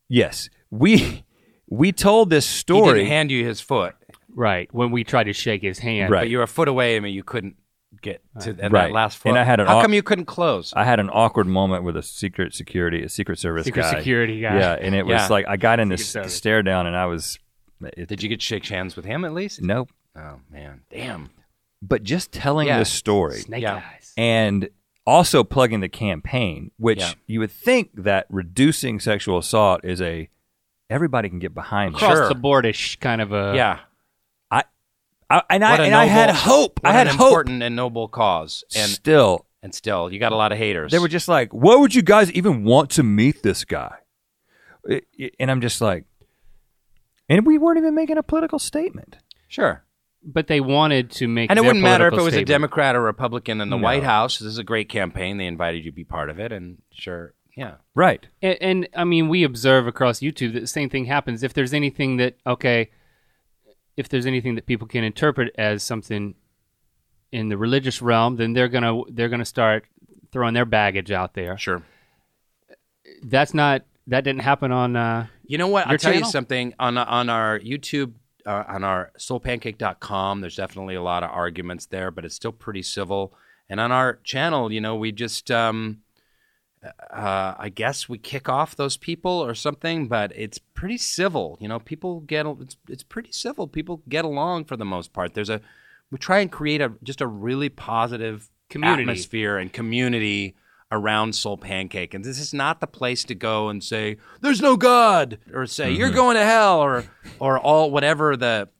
[SPEAKER 1] Yes, we told this
[SPEAKER 4] He
[SPEAKER 1] story.
[SPEAKER 4] didn't hand you his foot,
[SPEAKER 2] Right. When we tried to shake his hand.
[SPEAKER 1] Right.
[SPEAKER 4] but you were a foot away. I mean, you couldn't get to that
[SPEAKER 1] Right.
[SPEAKER 4] last foot.
[SPEAKER 1] And I had
[SPEAKER 4] How come you couldn't close?
[SPEAKER 1] I had an awkward moment with a Secret Service
[SPEAKER 2] Secret
[SPEAKER 1] guy.
[SPEAKER 2] security guy.
[SPEAKER 1] Yeah, and it was
[SPEAKER 4] Yeah.
[SPEAKER 1] like I got in this
[SPEAKER 2] Secret Service.
[SPEAKER 1] stare down, and I was.
[SPEAKER 4] Did you get to shake hands with him at least?
[SPEAKER 1] Nope.
[SPEAKER 4] Oh man, damn.
[SPEAKER 1] But just telling
[SPEAKER 4] Yeah.
[SPEAKER 1] this story
[SPEAKER 2] Snake
[SPEAKER 4] Yeah.
[SPEAKER 2] eyes.
[SPEAKER 1] and also plugging the campaign, which
[SPEAKER 4] Yeah.
[SPEAKER 1] you would think that reducing sexual assault is everybody can get behind.
[SPEAKER 2] Across
[SPEAKER 4] Sure.
[SPEAKER 2] the board-ish kind of a...
[SPEAKER 4] Yeah.
[SPEAKER 1] I
[SPEAKER 4] What a
[SPEAKER 1] I had
[SPEAKER 4] noble-
[SPEAKER 1] hope.
[SPEAKER 4] What
[SPEAKER 1] I had
[SPEAKER 4] an
[SPEAKER 1] hope.
[SPEAKER 4] important and noble cause, and
[SPEAKER 1] Still,
[SPEAKER 4] still, you got a lot of haters.
[SPEAKER 1] they were just like, "Why would you guys even want to meet this guy?" And I'm just like, and we weren't even making a political statement.
[SPEAKER 4] sure.
[SPEAKER 2] But they wanted to make
[SPEAKER 4] And it
[SPEAKER 2] their
[SPEAKER 4] wouldn't matter if it
[SPEAKER 2] political
[SPEAKER 4] was a
[SPEAKER 2] statement.
[SPEAKER 4] Democrat or Republican in the
[SPEAKER 1] No.
[SPEAKER 4] White House. This is a great campaign. They invited you to be part of it, and sure, yeah.
[SPEAKER 1] Right.
[SPEAKER 2] And I mean, we observe across YouTube that the same thing happens. If there's anything that people can interpret as something in the religious realm, then they're gonna start throwing their baggage out there.
[SPEAKER 4] Sure.
[SPEAKER 2] That didn't happen on.
[SPEAKER 4] You know what?
[SPEAKER 2] Your
[SPEAKER 4] I'll tell you
[SPEAKER 2] channel?
[SPEAKER 4] something. On our YouTube, on our soulpancake.com, there's definitely a lot of arguments there, but it's still pretty civil. And on our channel, we just, I guess we kick off those people or something, but it's pretty civil. People it's pretty civil. People get along for the most part. We try and create just a really positive
[SPEAKER 2] Community.
[SPEAKER 4] atmosphere and community around Soul Pancake, and this is not the place to go and say there's no God or say you're going to hell or all whatever the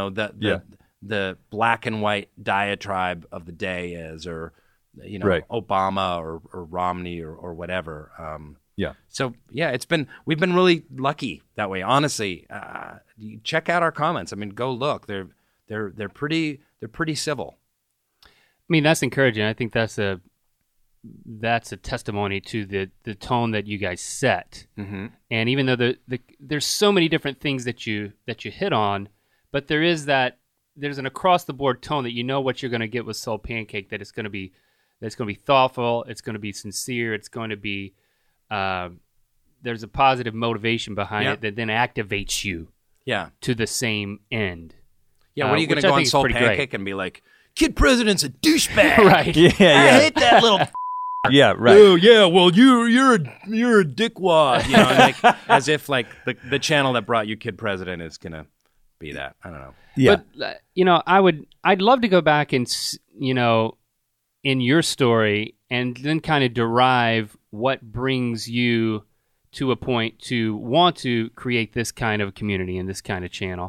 [SPEAKER 4] black and white diatribe of the day is, or
[SPEAKER 1] Right.
[SPEAKER 4] Obama or Romney or whatever.
[SPEAKER 1] Yeah.
[SPEAKER 4] So yeah, we've been really lucky that way. Honestly, you check out our comments. I mean, go look. They're pretty civil.
[SPEAKER 2] I mean, that's encouraging. I think that's a testimony to the tone that you guys set.
[SPEAKER 4] Mm-hmm.
[SPEAKER 2] And even though there's so many different things that you hit on, but there's an across the board tone that what you're going to get with Soul Pancake, that it's going to be thoughtful, it's going to be sincere, it's going to be there's a positive motivation behind it that then activates you
[SPEAKER 4] Yeah.
[SPEAKER 2] to the same end.
[SPEAKER 4] Yeah. What are you going
[SPEAKER 2] which
[SPEAKER 4] to
[SPEAKER 2] I
[SPEAKER 4] go on
[SPEAKER 2] think is
[SPEAKER 4] Soul
[SPEAKER 2] pretty
[SPEAKER 4] Pancake
[SPEAKER 2] great.
[SPEAKER 4] and be like, Kid President's a douchebag?
[SPEAKER 2] Right.
[SPEAKER 1] Yeah.
[SPEAKER 4] I
[SPEAKER 1] Yeah.
[SPEAKER 4] hate that little.
[SPEAKER 1] Yeah. Right.
[SPEAKER 4] Oh yeah, well you're a dickwad, and like as if like the channel that brought you Kid President is gonna be that. I don't know.
[SPEAKER 1] Yeah.
[SPEAKER 2] But I'd love to go back and in your story and then kind of derive what brings you to a point to want to create this kind of community and this kind of channel.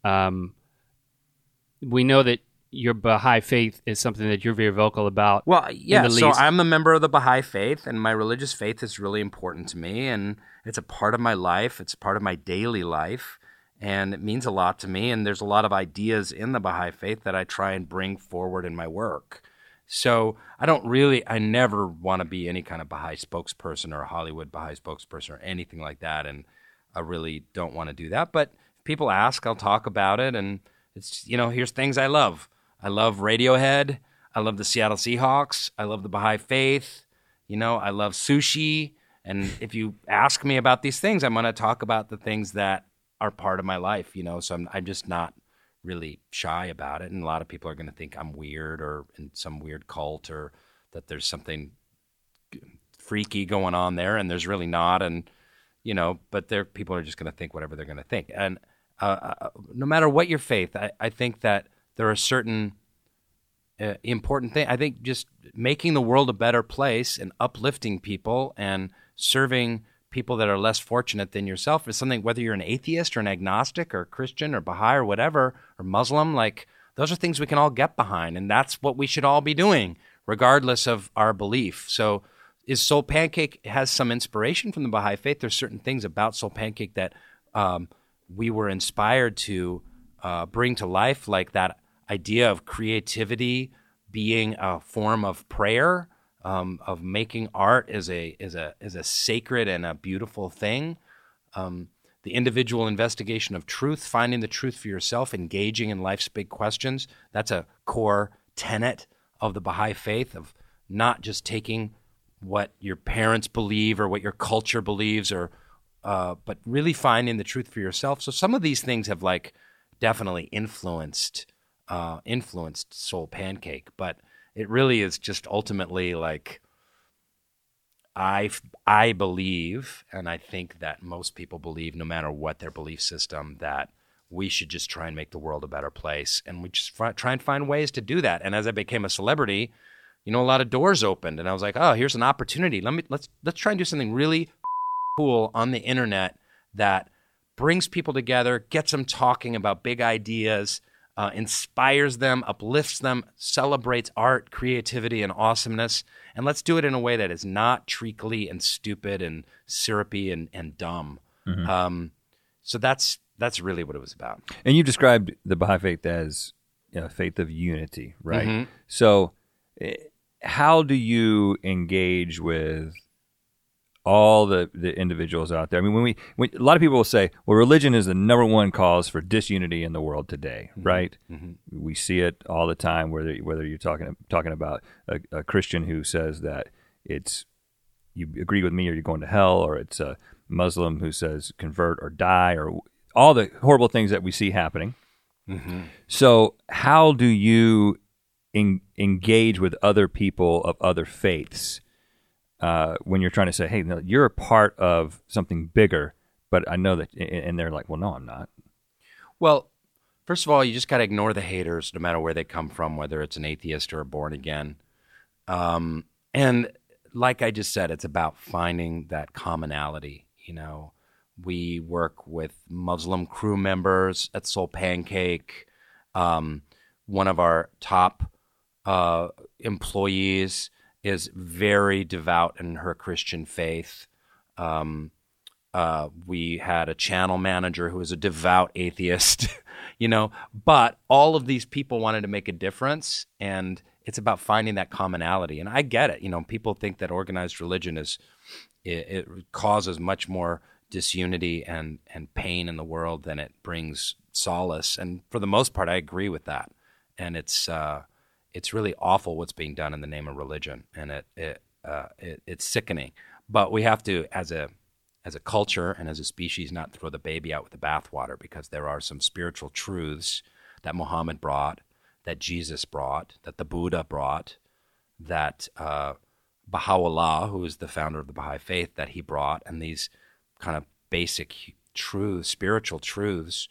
[SPEAKER 2] We know that your Baha'i faith is something that you're very vocal about.
[SPEAKER 4] Well, yeah.
[SPEAKER 2] in the
[SPEAKER 4] So
[SPEAKER 2] least.
[SPEAKER 4] I'm a member of the Baha'i faith, and my religious faith is really important to me, and it's a part of my life. It's part of my daily life, and it means a lot to me. And there's a lot of ideas in the Baha'i faith that I try and bring forward in my work. So I never want to be any kind of Baha'i spokesperson or a Hollywood Baha'i spokesperson or anything like that, and I really don't want to do that. But if people ask, I'll talk about it, and it's here's things I love. I love Radiohead. I love the Seattle Seahawks. I love the Baha'i faith. I love sushi. And if you ask me about these things, I'm going to talk about the things that are part of my life. So I'm just not really shy about it. And a lot of people are going to think I'm weird or in some weird cult or that there's something freaky going on there, and there's really not. And but people are just going to think whatever they're going to think. And no matter what your faith, I think that there are certain important things. I think just making the world a better place and uplifting people and serving people that are less fortunate than yourself is something, whether you're an atheist or an agnostic or Christian or Baha'i or whatever, or Muslim, like those are things we can all get behind. And that's what we should all be doing, regardless of our belief. So is Soul Pancake has some inspiration from the Baha'i faith. There's certain things about Soul Pancake that we were inspired to bring to life, like that idea of creativity being a form of prayer, of making art as a sacred and a beautiful thing, the individual investigation of truth, finding the truth for yourself, engaging in life's big questions. That's a core tenet of the Baha'i faith, of not just taking what your parents believe or what your culture believes or but really finding the truth for yourself. So some of these things have like definitely influenced Soul Pancake, but it really is just ultimately like I believe, and I think that most people believe, no matter what their belief system, that we should just try and make the world a better place, and we just try and find ways to do that. And as I became a celebrity, a lot of doors opened, and I was like, oh, here's an opportunity. Let's try and do something really cool on the internet that brings people together, gets them talking about big ideas, inspires them, uplifts them, celebrates art, creativity, and awesomeness. And let's do it in a way that is not treacly and stupid and syrupy and dumb. Mm-hmm. So that's really what it was about.
[SPEAKER 1] And you described the Baha'i faith as faith of unity, right?
[SPEAKER 4] Mm-hmm.
[SPEAKER 1] So how do you engage with all the individuals out there? I mean, when a lot of people will say, well, religion is the number one cause for disunity in the world today, mm-hmm. right? Mm-hmm. We see it all the time, whether you're talking about a Christian who says that it's you agree with me or you're going to hell, or it's a Muslim who says convert or die, or all the horrible things that we see happening. Mm-hmm. So how do you engage with other people of other faiths when you're trying to say, hey, no, you're a part of something bigger, but I know that, and they're like, well, no, I'm not.
[SPEAKER 4] Well, first of all, you just got to ignore the haters, no matter where they come from, whether it's an atheist or a born again. And like I just said, it's about finding that commonality. We work with Muslim crew members at Soul Pancake. One of our top employees is very devout in her Christian faith. We had a channel manager who was a devout atheist, but all of these people wanted to make a difference, and it's about finding that commonality. And I get it. People think that organized religion it causes much more disunity and pain in the world than it brings solace. And for the most part, I agree with that. And it's really awful what's being done in the name of religion, and it's sickening. But we have to, as a culture and as a species, not throw the baby out with the bathwater, because there are some spiritual truths that Muhammad brought, that Jesus brought, that the Buddha brought, that Baha'u'llah, who is the founder of the Baha'i faith, that he brought, and these kind of basic truths, spiritual truths,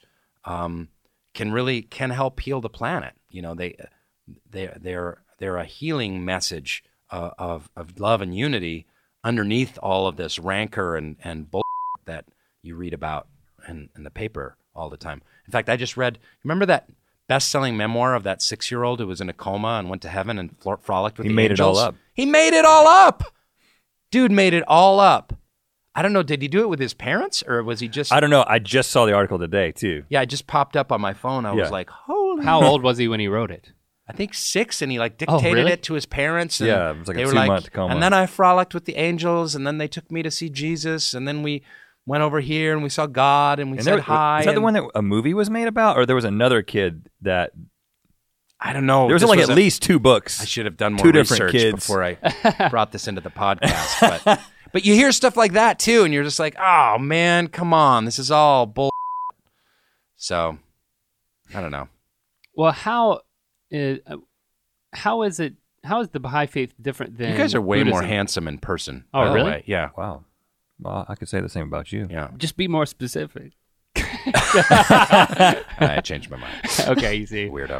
[SPEAKER 4] can help heal the planet. They're a healing message of love and unity underneath all of this rancor and bull that you read about in the paper all the time. In fact, I just read, remember that best-selling memoir of that 6-year-old who was in a coma and went to heaven and frolicked with the angels? He made it all up. He made it all up! Dude made it all up. I don't know, did he do it with his parents, or was he just...
[SPEAKER 1] I don't know. I just saw the article today, too.
[SPEAKER 4] Yeah, it just popped up on my phone. I was like, holy...
[SPEAKER 2] How old was he when he wrote it?
[SPEAKER 4] I think 6, and he dictated it to his parents. And
[SPEAKER 1] it was like a 2-month coma.
[SPEAKER 4] And then I frolicked with the angels, and then they took me to see Jesus, and then we went over here and we saw God and we said hi.
[SPEAKER 1] Is that the one that a movie was made about, or there was another kid that...
[SPEAKER 4] I don't know.
[SPEAKER 1] There was at least 2 books.
[SPEAKER 4] I should have done more research before I brought this into the podcast. But you hear stuff like that too, and you're just like, oh man, come on, this is all bull. So, I don't know.
[SPEAKER 2] Well, how is the Baha'i faith different than
[SPEAKER 4] you guys are way
[SPEAKER 2] Buddhism?
[SPEAKER 4] more handsome in person.
[SPEAKER 2] Oh,
[SPEAKER 4] by
[SPEAKER 2] really?
[SPEAKER 4] The way. Yeah.
[SPEAKER 1] Wow. Well, I could say the same about you.
[SPEAKER 4] Yeah.
[SPEAKER 2] Just be more specific.
[SPEAKER 4] I changed my mind.
[SPEAKER 2] Okay, easy.
[SPEAKER 4] Weirdo.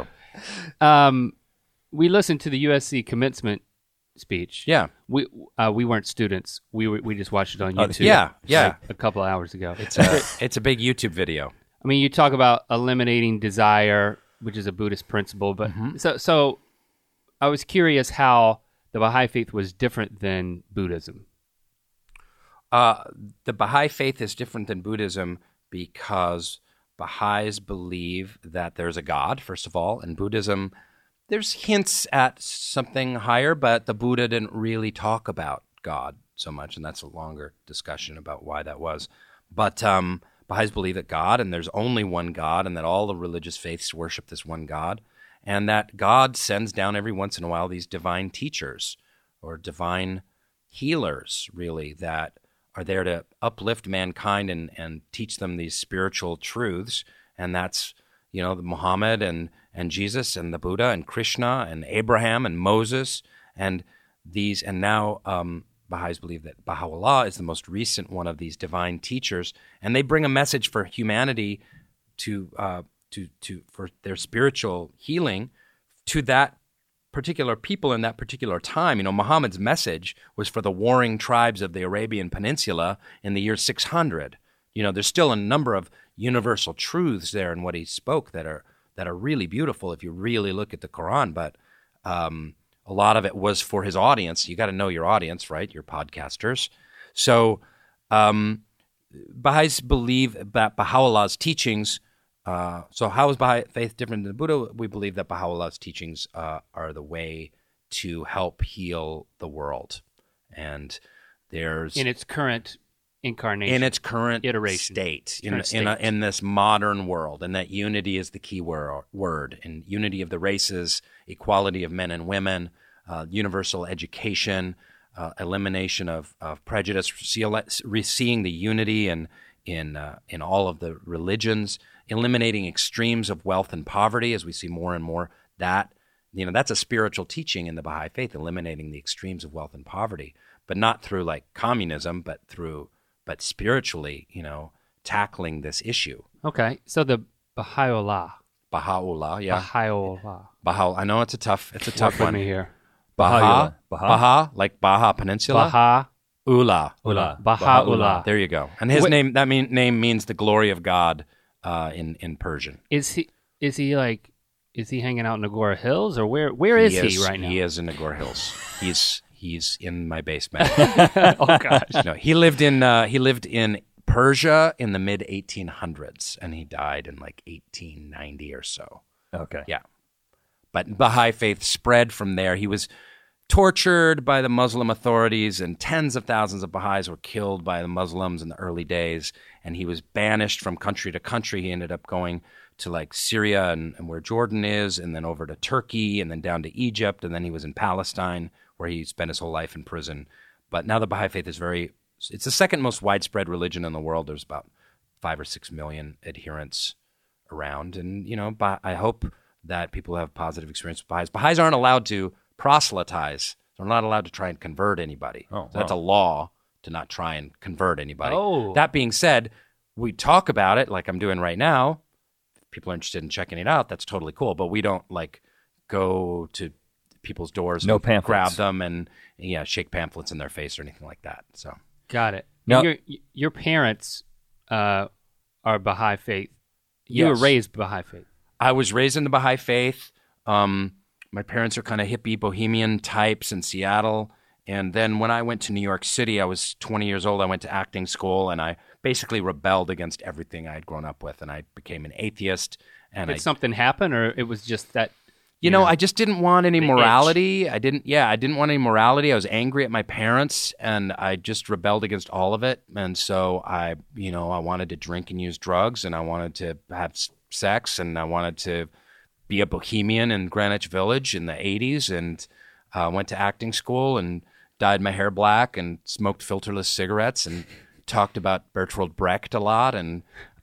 [SPEAKER 2] We listened to the USC commencement speech.
[SPEAKER 4] Yeah.
[SPEAKER 2] We weren't students. We just watched it on YouTube.
[SPEAKER 4] Yeah.
[SPEAKER 2] Like a couple of hours ago.
[SPEAKER 4] It's a big YouTube video.
[SPEAKER 2] I mean, you talk about eliminating desire, which is a Buddhist principle, but so I was curious how the Baha'i faith was different than Buddhism.
[SPEAKER 4] The Baha'i faith is different than Buddhism because Baha'is believe that there's a God, first of all, and Buddhism, there's hints at something higher, but the Buddha didn't really talk about God so much, and that's a longer discussion about why that was. But Baha'is believe that God, and there's only one God, and that all the religious faiths worship this one God, and that God sends down every once in a while these divine teachers or divine healers, really, that are there to uplift mankind and teach them these spiritual truths. And that's, the Muhammad and Jesus and the Buddha and Krishna and Abraham and Moses and these. And now Baha'is believe that Baha'u'llah is the most recent one of these divine teachers. And they bring a message for humanity for their spiritual healing to that particular people in that particular time. Muhammad's message was for the warring tribes of the Arabian Peninsula in the year 600. There's still a number of universal truths there in what he spoke that are really beautiful if you really look at the Quran. But a lot of it was for his audience. You got to know your audience, right? Your podcasters. So Baha'is believe that Baha'u'llah's teachings. So how is Baha'i faith different than the Buddha? We believe that Baha'u'llah's teachings are the way to help heal the world. And there's...
[SPEAKER 2] in its current incarnation.
[SPEAKER 4] In its current
[SPEAKER 2] iteration.
[SPEAKER 4] State. In this modern world. And that unity is the key word. And unity of the races, equality of men and women, universal education, elimination of prejudice, seeing the unity in all of the religions, eliminating extremes of wealth and poverty, as we see more and more. That's a spiritual teaching in the Baha'i faith, eliminating the extremes of wealth and poverty, but not through like communism, but spiritually, tackling this issue.
[SPEAKER 2] Okay, so the Baha'u'llah,
[SPEAKER 4] yeah.
[SPEAKER 2] Baha'u'llah.
[SPEAKER 4] I know it's a tough one.
[SPEAKER 2] Me here.
[SPEAKER 4] Baha, like Baja Peninsula. Baha'u'llah. There you go. And his name name means the glory of God in Persian.
[SPEAKER 2] Is he hanging out in Agora Hills, or where is he right now?
[SPEAKER 4] He is in Agora Hills. He's in my basement.
[SPEAKER 2] Oh gosh.
[SPEAKER 4] No, he lived in Persia in the mid 1800s, and he died in like 1890 or so.
[SPEAKER 1] Okay.
[SPEAKER 4] Yeah. But Baha'i faith spread from there. He was tortured by the Muslim authorities, and tens of thousands of Baha'is were killed by the Muslims in the early days, and he was banished from country to country. He ended up going to like Syria and where Jordan is, and then over to Turkey, and then down to Egypt, and then he was in Palestine, where he spent his whole life in prison. But now the Baha'i faith is it's the second most widespread religion in the world. There's about 5 or 6 million adherents around, and I hope that people have positive experience with Baha'is. Baha'is aren't allowed to proselytize. They're not allowed to try and convert anybody.
[SPEAKER 1] Oh,
[SPEAKER 4] so that's a law to not try and convert anybody.
[SPEAKER 2] Oh.
[SPEAKER 4] That being said, we talk about it like I'm doing right now. If people are interested in checking it out, that's totally cool. But we don't like go to people's doors
[SPEAKER 1] no
[SPEAKER 4] and
[SPEAKER 1] pamphlets.
[SPEAKER 4] Grab them and shake pamphlets in their face or anything like that. So
[SPEAKER 2] got it.
[SPEAKER 1] Now,
[SPEAKER 2] your parents are Baha'i faith. You
[SPEAKER 4] Yes.
[SPEAKER 2] were raised Baha'i faith.
[SPEAKER 4] I was raised in the Baha'i faith. My parents are kind of hippie bohemian types in Seattle. And then when I went to New York City, I was 20 years old. I went to acting school, and I basically rebelled against everything I had grown up with, and I became an atheist. And
[SPEAKER 2] Did something happen, or it was just that?
[SPEAKER 4] I just didn't want any
[SPEAKER 2] The
[SPEAKER 4] morality. I didn't want any morality. I was angry at my parents, and I just rebelled against all of it. And so I wanted to drink and use drugs, and I wanted to have sex, and I wanted to be a bohemian in Greenwich Village in the 80s, and went to acting school and dyed my hair black and smoked filterless cigarettes and talked about Bertolt Brecht a lot. And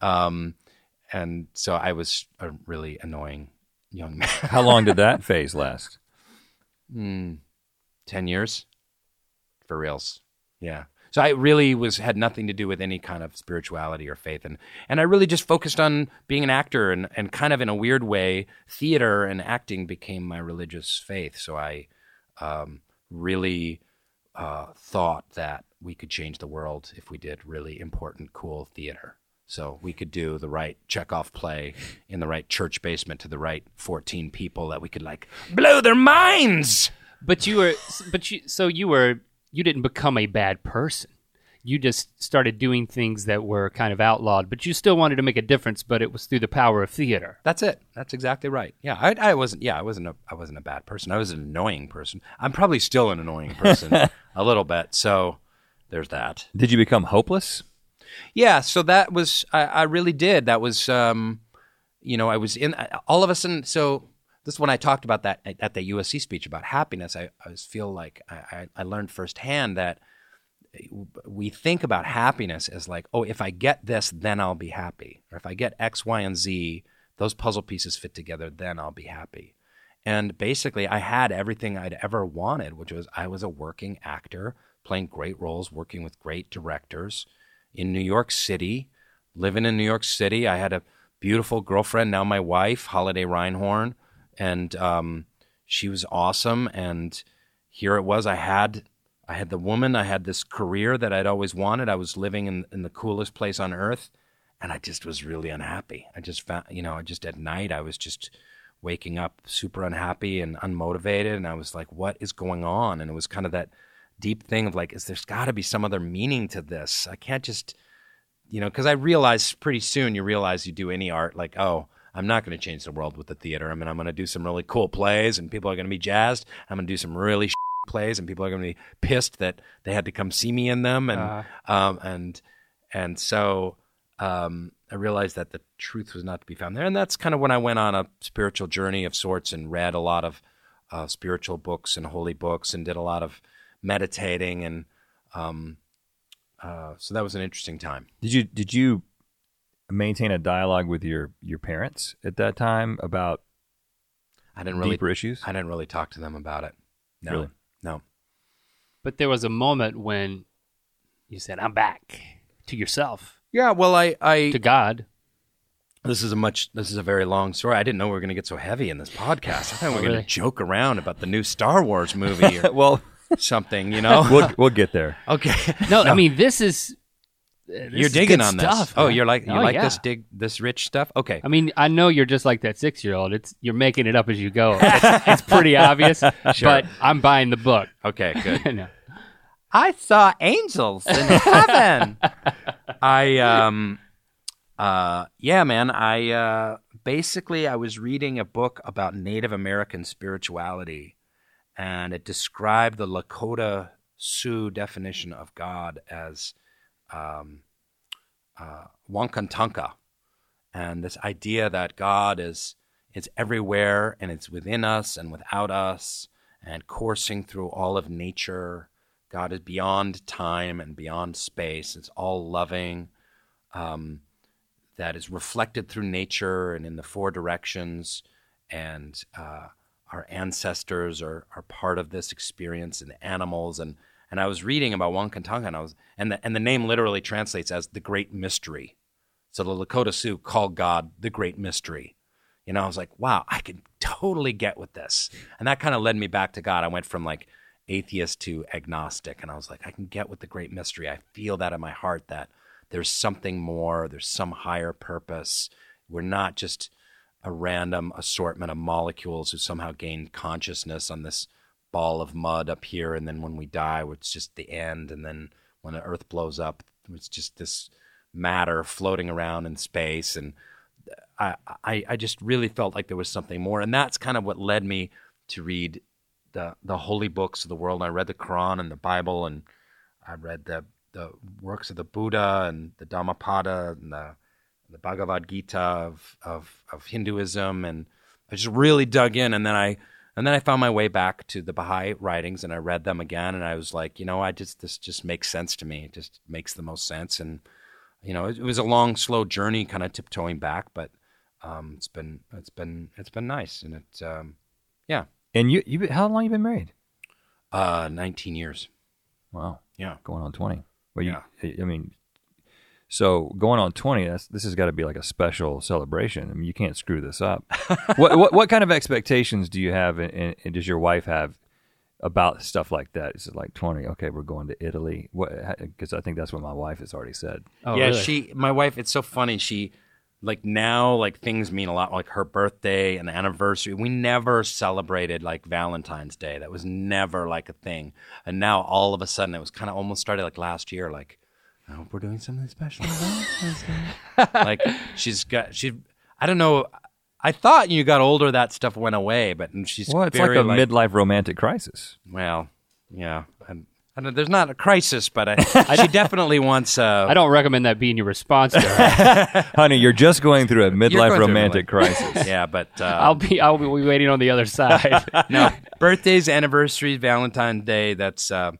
[SPEAKER 4] so I was a really annoying young man.
[SPEAKER 1] How long did that phase last?
[SPEAKER 4] 10 years. For reals. Yeah. So I really had nothing to do with any kind of spirituality or faith. And I really just focused on being an actor, and kind of in a weird way, theater and acting became my religious faith. So I really thought that we could change the world if we did really important, cool theater. So we could do the right Chekhov play in the right church basement to the right 14 people that we could like blow their minds.
[SPEAKER 2] But you didn't become a bad person. You just started doing things that were kind of outlawed, but you still wanted to make a difference, but it was through the power of theater.
[SPEAKER 4] That's it. That's exactly right. Yeah, I wasn't a bad person. I was an annoying person. I'm probably still an annoying person a little bit. So there's that.
[SPEAKER 1] Did you become hopeless?
[SPEAKER 4] Yeah, so that was, I really did. That was, I was in, all of a sudden, so this is when I talked about that at the USC speech about happiness. I feel like I learned firsthand that we think about happiness as like, oh, if I get this, then I'll be happy. Or if I get X, Y, and Z, those puzzle pieces fit together, then I'll be happy. And basically, I had everything I'd ever wanted, which was I was a working actor, playing great roles, working with great directors in New York City, living in New York City. I had a beautiful girlfriend, now my wife, Holiday Reinhorn, and she was awesome. And here it was. I had the woman. I had this career that I'd always wanted. I was living in the coolest place on earth, and I just was really unhappy. I just found, just at night, I was just waking up super unhappy and unmotivated, and I was like, what is going on? And it was kind of that deep thing of like, there's got to be some other meaning to this. I can't just, because I realized pretty soon, you realize you do any art, like, oh, I'm not going to change the world with the theater. I mean, I'm going to do some really cool plays, and people are going to be jazzed. I'm going to do some really plays, and people are going to be pissed that they had to come see me in them, and so I realized that the truth was not to be found there. And that's kind of when I went on a spiritual journey of sorts and read a lot of spiritual books and holy books and did a lot of meditating. And so that was an interesting time.
[SPEAKER 1] Did you maintain a dialogue with your parents at that time about deeper issues?
[SPEAKER 4] I didn't really talk to them about it. No.
[SPEAKER 1] Really?
[SPEAKER 4] No.
[SPEAKER 2] But there was a moment when you said, I'm back to yourself.
[SPEAKER 4] Yeah, well,
[SPEAKER 2] to God.
[SPEAKER 4] This is a very long story. I didn't know we were going to get so heavy in this podcast. I thought we were going to joke around about the new Star Wars movie or
[SPEAKER 1] well,
[SPEAKER 4] something,
[SPEAKER 1] We'll get there.
[SPEAKER 4] Okay.
[SPEAKER 2] No, I mean, this is
[SPEAKER 4] you're digging on
[SPEAKER 2] stuff,
[SPEAKER 4] this. Oh,
[SPEAKER 2] man.
[SPEAKER 4] you like this rich stuff? Okay.
[SPEAKER 2] I mean, I know you're just like that 6-year-old. You're making it up as you go. It's pretty obvious,
[SPEAKER 4] Sure.
[SPEAKER 2] but I'm buying the book.
[SPEAKER 4] Okay, good.
[SPEAKER 2] No.
[SPEAKER 4] I saw angels in heaven. Basically I was reading a book about Native American spirituality, and it described the Lakota Sioux definition of God as Wankantanka, and this idea that God is everywhere, and it's within us and without us, and coursing through all of nature. God is beyond time and beyond space. It's all loving, that is reflected through nature and in the four directions. And our ancestors are part of this experience, and the animals. And I was reading about Wankantanka, and the name literally translates as the Great Mystery. So the Lakota Sioux called God the Great Mystery. I was like, wow, I could totally get with this. And that kind of led me back to God. I went from like atheist to agnostic, and I was like, I can get with the Great Mystery. I feel that in my heart, that there's something more, there's some higher purpose. We're not just a random assortment of molecules who somehow gain consciousness on this ball of mud up here, and then when we die, it's just the end, and then when the earth blows up, it's just this matter floating around in space. And I just really felt like there was something more, and that's kind of what led me to read the holy books of the world. And I read the Quran and the Bible, and I read the works of the Buddha and the Dhammapada and the Bhagavad Gita of Hinduism, and I just really dug in. And then I found my way back to the Baha'i writings, and I read them again, and I was like, this just makes sense to me. It just makes the most sense. And it was a long, slow journey, kind of tiptoeing back, but it's been nice, and it's yeah.
[SPEAKER 1] And you how long you been married?
[SPEAKER 4] 19 years.
[SPEAKER 1] Wow.
[SPEAKER 4] Yeah.
[SPEAKER 1] Going on 20. Well,
[SPEAKER 4] Yeah.
[SPEAKER 1] So going on 20, this has got to be like a special celebration. I mean, you can't screw this up. What kind of expectations do you have, and does your wife have about stuff like that? Is it like 20? Okay, we're going to Italy. Because I think that's what my wife has already said.
[SPEAKER 2] Oh,
[SPEAKER 4] yeah,
[SPEAKER 2] really?
[SPEAKER 4] My wife, it's so funny. She, now, things mean a lot, like her birthday and the anniversary. We never celebrated Valentine's Day. That was never a thing. And now all of a sudden, it was kind of almost started last year, I hope we're doing something special on Valentine's Day. I don't know. I thought you got older, that stuff went away, but she's
[SPEAKER 1] it's
[SPEAKER 4] very,
[SPEAKER 1] like a midlife romantic crisis.
[SPEAKER 4] Well, yeah. I don't, there's not a crisis, but she definitely wants.
[SPEAKER 2] I don't recommend that being your response to her.
[SPEAKER 1] Honey, you're just going through a midlife romantic crisis.
[SPEAKER 4] Yeah, but
[SPEAKER 2] I'll be waiting on the other side.
[SPEAKER 4] No, birthdays, anniversaries, Valentine's Day. That's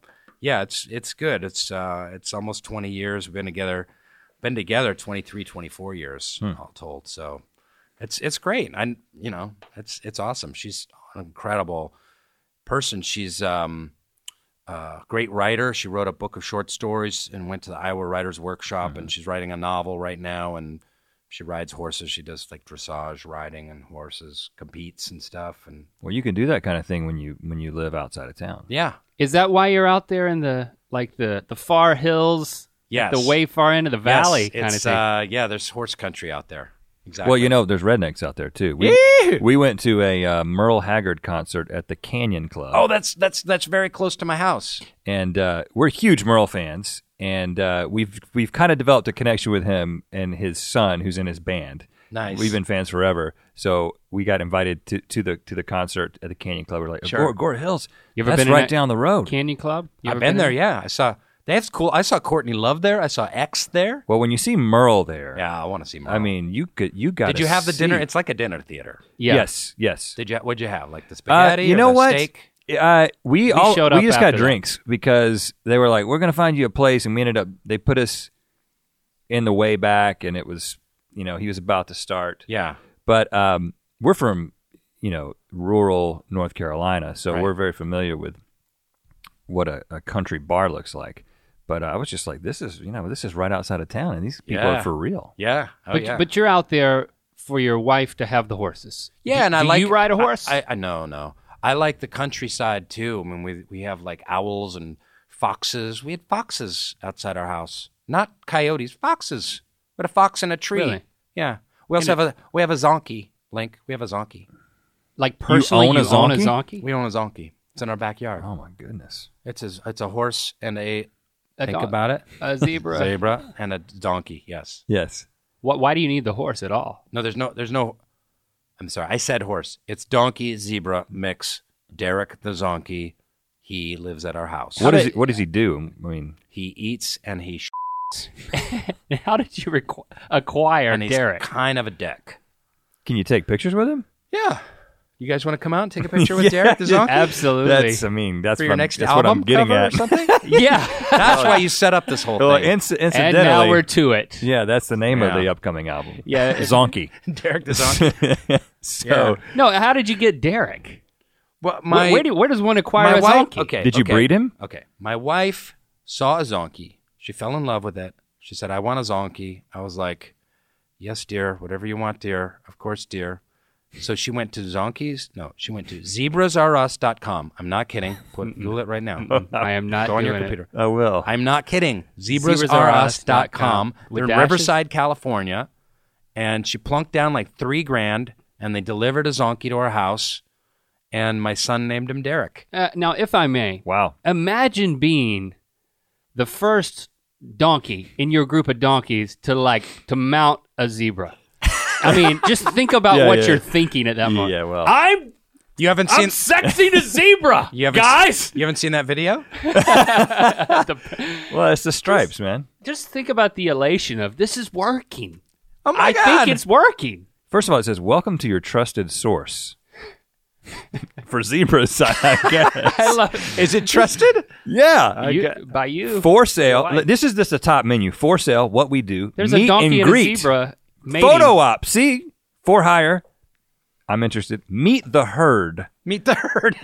[SPEAKER 4] Yeah, it's good. It's almost 20 years. We've been together 23, 24 years all told. So it's great. It's awesome. She's an incredible person. She's a great writer. She wrote a book of short stories and went to the Iowa Writers Workshop, and she's writing a novel right now, and she rides horses. She does like dressage riding and horses, competes and stuff. And
[SPEAKER 1] Well, you can do that kind of thing when you live outside of town.
[SPEAKER 4] yeah.
[SPEAKER 2] Is that why you're out there in the far hills?
[SPEAKER 4] Yes.
[SPEAKER 2] The way far into the valley kind of
[SPEAKER 4] it's,
[SPEAKER 2] thing.
[SPEAKER 4] there's horse country out there. Exactly.
[SPEAKER 1] Well, there's rednecks out there too. We went to a Merle Haggard concert at the Canyon Club.
[SPEAKER 4] Oh, that's very close to my house.
[SPEAKER 1] And we're huge Merle fans, and we've kind of developed a connection with him and his son, who's in his band.
[SPEAKER 4] Nice.
[SPEAKER 1] We've been fans forever, so we got invited to the concert at the Canyon Club. We're like,
[SPEAKER 4] Sure.
[SPEAKER 1] Gore Hills.
[SPEAKER 2] You ever
[SPEAKER 1] that's
[SPEAKER 2] been in
[SPEAKER 1] right
[SPEAKER 2] a
[SPEAKER 1] down the road.
[SPEAKER 2] Canyon Club? You
[SPEAKER 4] I've
[SPEAKER 2] ever
[SPEAKER 4] been there.
[SPEAKER 2] in?
[SPEAKER 4] Yeah, that's cool. I saw Courtney Love there. I saw X there.
[SPEAKER 1] Well, when you see Merle there,
[SPEAKER 4] Yeah, I want to see more.
[SPEAKER 1] I mean, you got.
[SPEAKER 4] did you have the dinner? It's like a dinner theater.
[SPEAKER 2] Yeah.
[SPEAKER 1] Yes.
[SPEAKER 4] What'd you have? Like the spaghetti?
[SPEAKER 1] You
[SPEAKER 4] or
[SPEAKER 1] know
[SPEAKER 4] the
[SPEAKER 1] what?
[SPEAKER 4] Steak?
[SPEAKER 1] We
[SPEAKER 2] showed up
[SPEAKER 1] just
[SPEAKER 2] after
[SPEAKER 1] got
[SPEAKER 2] that.
[SPEAKER 1] drinks because they were like, we're going to find you a place, and we ended up. They put us in the way back, and it was he was about to start.
[SPEAKER 4] Yeah.
[SPEAKER 1] But we're from rural North Carolina, so
[SPEAKER 4] Right.
[SPEAKER 1] we're very familiar with what a country bar looks like. But I was just like, this is right outside of town, and these people
[SPEAKER 4] Yeah.
[SPEAKER 1] are for real.
[SPEAKER 4] Yeah. Oh,
[SPEAKER 2] But
[SPEAKER 4] yeah.
[SPEAKER 2] but you're out there for your wife to have the horses.
[SPEAKER 4] Yeah, and I
[SPEAKER 2] Do
[SPEAKER 4] like.
[SPEAKER 2] you ride a horse?
[SPEAKER 4] I no. I like the countryside too. I mean, we have like owls and foxes. We had foxes outside our house, not coyotes. Foxes. We had a fox in a tree.
[SPEAKER 2] Really?
[SPEAKER 4] Yeah. We also have a zonkey. Link. We have a zonkey.
[SPEAKER 2] Like personally,
[SPEAKER 1] own a
[SPEAKER 2] you own a
[SPEAKER 1] zonkey?
[SPEAKER 2] zonkey?
[SPEAKER 4] We own a zonkey. It's in our backyard.
[SPEAKER 1] Oh my goodness!
[SPEAKER 4] It's a horse and
[SPEAKER 2] A
[SPEAKER 4] think
[SPEAKER 2] don-
[SPEAKER 4] about it.
[SPEAKER 2] A zebra.
[SPEAKER 4] Zebra and a donkey. Yes.
[SPEAKER 1] Yes.
[SPEAKER 2] Why do you need the horse at all?
[SPEAKER 4] No, there's no. I'm sorry. I said horse. It's donkey zebra mix. Derek the zonkey. He lives at our house.
[SPEAKER 1] What does he do? I mean,
[SPEAKER 4] He eats and he
[SPEAKER 2] How did you acquire
[SPEAKER 4] and he's
[SPEAKER 2] Derek?
[SPEAKER 4] kind of a dick.
[SPEAKER 1] can you take pictures with him?
[SPEAKER 4] Yeah. You guys want to come out and take a picture with Derek the zonkey?
[SPEAKER 2] Absolutely.
[SPEAKER 1] That's
[SPEAKER 4] For
[SPEAKER 1] what
[SPEAKER 4] your
[SPEAKER 1] I'm,
[SPEAKER 4] next
[SPEAKER 1] that's what
[SPEAKER 4] album
[SPEAKER 1] I'm getting
[SPEAKER 4] cover
[SPEAKER 1] at.
[SPEAKER 4] or something?
[SPEAKER 2] yeah.
[SPEAKER 4] That's why you set up this whole
[SPEAKER 1] Well,
[SPEAKER 4] thing.
[SPEAKER 1] incidentally,
[SPEAKER 2] And now we're to it.
[SPEAKER 1] yeah, that's the name of
[SPEAKER 4] Yeah.
[SPEAKER 1] the upcoming album.
[SPEAKER 2] Yeah.
[SPEAKER 1] Zonky.
[SPEAKER 4] Derek the zonkey.
[SPEAKER 1] So,
[SPEAKER 2] No, how did you get Derek?
[SPEAKER 4] Well,
[SPEAKER 2] Where does one acquire
[SPEAKER 4] my
[SPEAKER 2] a
[SPEAKER 4] wife.
[SPEAKER 2] zonkey?
[SPEAKER 4] Okay.
[SPEAKER 1] did you
[SPEAKER 4] okay.
[SPEAKER 1] breed him?
[SPEAKER 4] Okay. My wife saw a zonkey. She fell in love with it. She said, I want a zonkey. I was like, yes, dear. Whatever you want, dear. Of course, dear. So she went to zonkeys. No, she went to zebrasareus.com. I'm not kidding. Google it right now.
[SPEAKER 2] I am not
[SPEAKER 4] Go on
[SPEAKER 2] doing
[SPEAKER 4] your computer.
[SPEAKER 1] I will.
[SPEAKER 4] I'm not kidding.
[SPEAKER 2] Zebrasareus.com.
[SPEAKER 4] Zebrasareus.com.
[SPEAKER 2] With
[SPEAKER 4] They're in
[SPEAKER 2] dashes?
[SPEAKER 4] Riverside, California. And she plunked down like $3,000 and they delivered a zonkey to our house. And my son named him Derek.
[SPEAKER 2] Now, if I may,
[SPEAKER 1] Wow.
[SPEAKER 2] imagine being the first donkey in your group of donkeys to mount a zebra. I mean, just think about
[SPEAKER 1] Yeah,
[SPEAKER 2] what
[SPEAKER 1] yeah.
[SPEAKER 2] you're thinking at that moment.
[SPEAKER 1] Yeah, well.
[SPEAKER 4] You haven't
[SPEAKER 2] I'm
[SPEAKER 4] seen
[SPEAKER 2] sexing a zebra,
[SPEAKER 4] you haven't,
[SPEAKER 2] guys.
[SPEAKER 4] You haven't seen that video?
[SPEAKER 1] Well, it's the stripes, man.
[SPEAKER 2] Just think about the elation of this is working.
[SPEAKER 4] Oh my
[SPEAKER 2] I
[SPEAKER 4] God.
[SPEAKER 2] think it's working.
[SPEAKER 1] First of all, it says, welcome to your trusted source. For zebras, I guess.
[SPEAKER 2] I love
[SPEAKER 4] Is it trusted?
[SPEAKER 1] Yeah.
[SPEAKER 2] by you.
[SPEAKER 1] For sale.
[SPEAKER 2] Why?
[SPEAKER 1] This is just the top menu. For sale, what we do.
[SPEAKER 2] There's
[SPEAKER 1] meet
[SPEAKER 2] a donkey
[SPEAKER 1] and
[SPEAKER 2] and
[SPEAKER 1] greet.
[SPEAKER 2] a zebra. Mating.
[SPEAKER 1] Photo op. See? For hire. I'm interested. Meet the herd.
[SPEAKER 4] Meet the herd.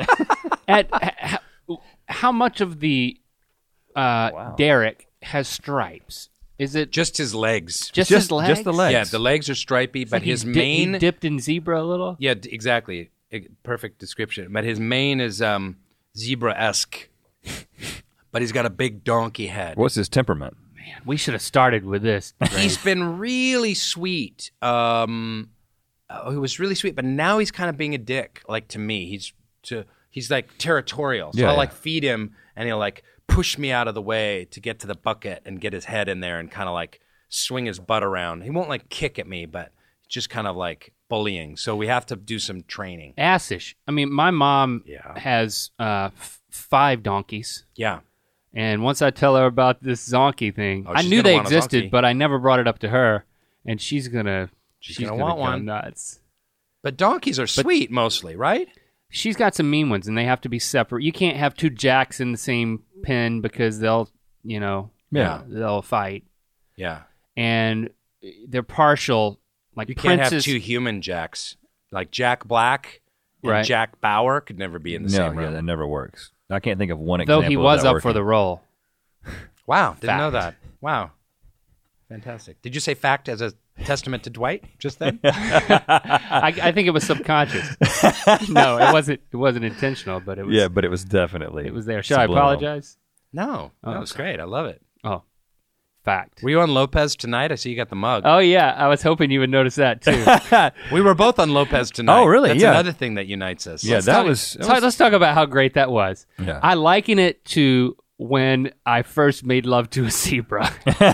[SPEAKER 2] How much of the Derek has stripes? Is it
[SPEAKER 4] Just his legs.
[SPEAKER 2] just his legs?
[SPEAKER 1] Just the legs.
[SPEAKER 4] Yeah, the legs are stripy, but his
[SPEAKER 2] he
[SPEAKER 4] mane.
[SPEAKER 2] dipped in zebra a little.
[SPEAKER 4] Yeah, exactly. Perfect description. But his mane is zebra-esque. But he's got a big donkey head.
[SPEAKER 1] What's his temperament?
[SPEAKER 2] We should have started with this.
[SPEAKER 4] He's been really sweet. He was really sweet, but now he's kind of being a dick. Like to me, he's like territorial. So
[SPEAKER 1] Yeah,
[SPEAKER 4] I'll
[SPEAKER 1] yeah.
[SPEAKER 4] like feed him, and he'll like push me out of the way to get to the bucket and get his head in there and kind of like swing his butt around. He won't like kick at me, but just kind of like bullying. So we have to do some training.
[SPEAKER 2] Assish. I mean, my mom
[SPEAKER 4] Yeah.
[SPEAKER 2] has 5 donkeys.
[SPEAKER 4] Yeah.
[SPEAKER 2] And once I tell her about this zonkey thing,
[SPEAKER 4] Oh,
[SPEAKER 2] I
[SPEAKER 4] she's
[SPEAKER 2] knew
[SPEAKER 4] gonna
[SPEAKER 2] they
[SPEAKER 4] want a
[SPEAKER 2] existed,
[SPEAKER 4] zonkey.
[SPEAKER 2] but I never brought it up to her. And she's gonna
[SPEAKER 4] want
[SPEAKER 2] go
[SPEAKER 4] one.
[SPEAKER 2] nuts.
[SPEAKER 4] But donkeys are sweet mostly, right?
[SPEAKER 2] She's got some mean ones, and they have to be separate. You can't have 2 jacks in the same pen because they'll they'll fight, and they're partial. Like
[SPEAKER 4] you can't
[SPEAKER 2] princes,
[SPEAKER 4] have two human Jacks. Like Jack Black and Jack Bauer could never be in the same room.
[SPEAKER 1] Yeah, that never works. I can't think of one example.
[SPEAKER 2] Though he was
[SPEAKER 1] of that
[SPEAKER 2] up
[SPEAKER 1] working.
[SPEAKER 2] for the role.
[SPEAKER 4] Wow, didn't know that. Wow, fantastic. Did you say fact as a testament to Dwight just then?
[SPEAKER 2] I think it was subconscious. No, it wasn't. It wasn't intentional, but it was.
[SPEAKER 1] Yeah, but it was definitely.
[SPEAKER 2] It was there. Should
[SPEAKER 1] subliminal.
[SPEAKER 2] I apologize?
[SPEAKER 4] No, that was great. I love it.
[SPEAKER 2] Oh, fact.
[SPEAKER 4] Were you on Lopez tonight? I see you got the mug.
[SPEAKER 2] Oh yeah, I was hoping you would notice that too.
[SPEAKER 4] We were both on Lopez tonight.
[SPEAKER 1] Oh, really?
[SPEAKER 4] That's
[SPEAKER 1] Yeah.
[SPEAKER 4] another thing that unites us.
[SPEAKER 1] Yeah,
[SPEAKER 2] Let's talk about how great that was.
[SPEAKER 1] Yeah.
[SPEAKER 2] I liken it to when I first made love to a zebra.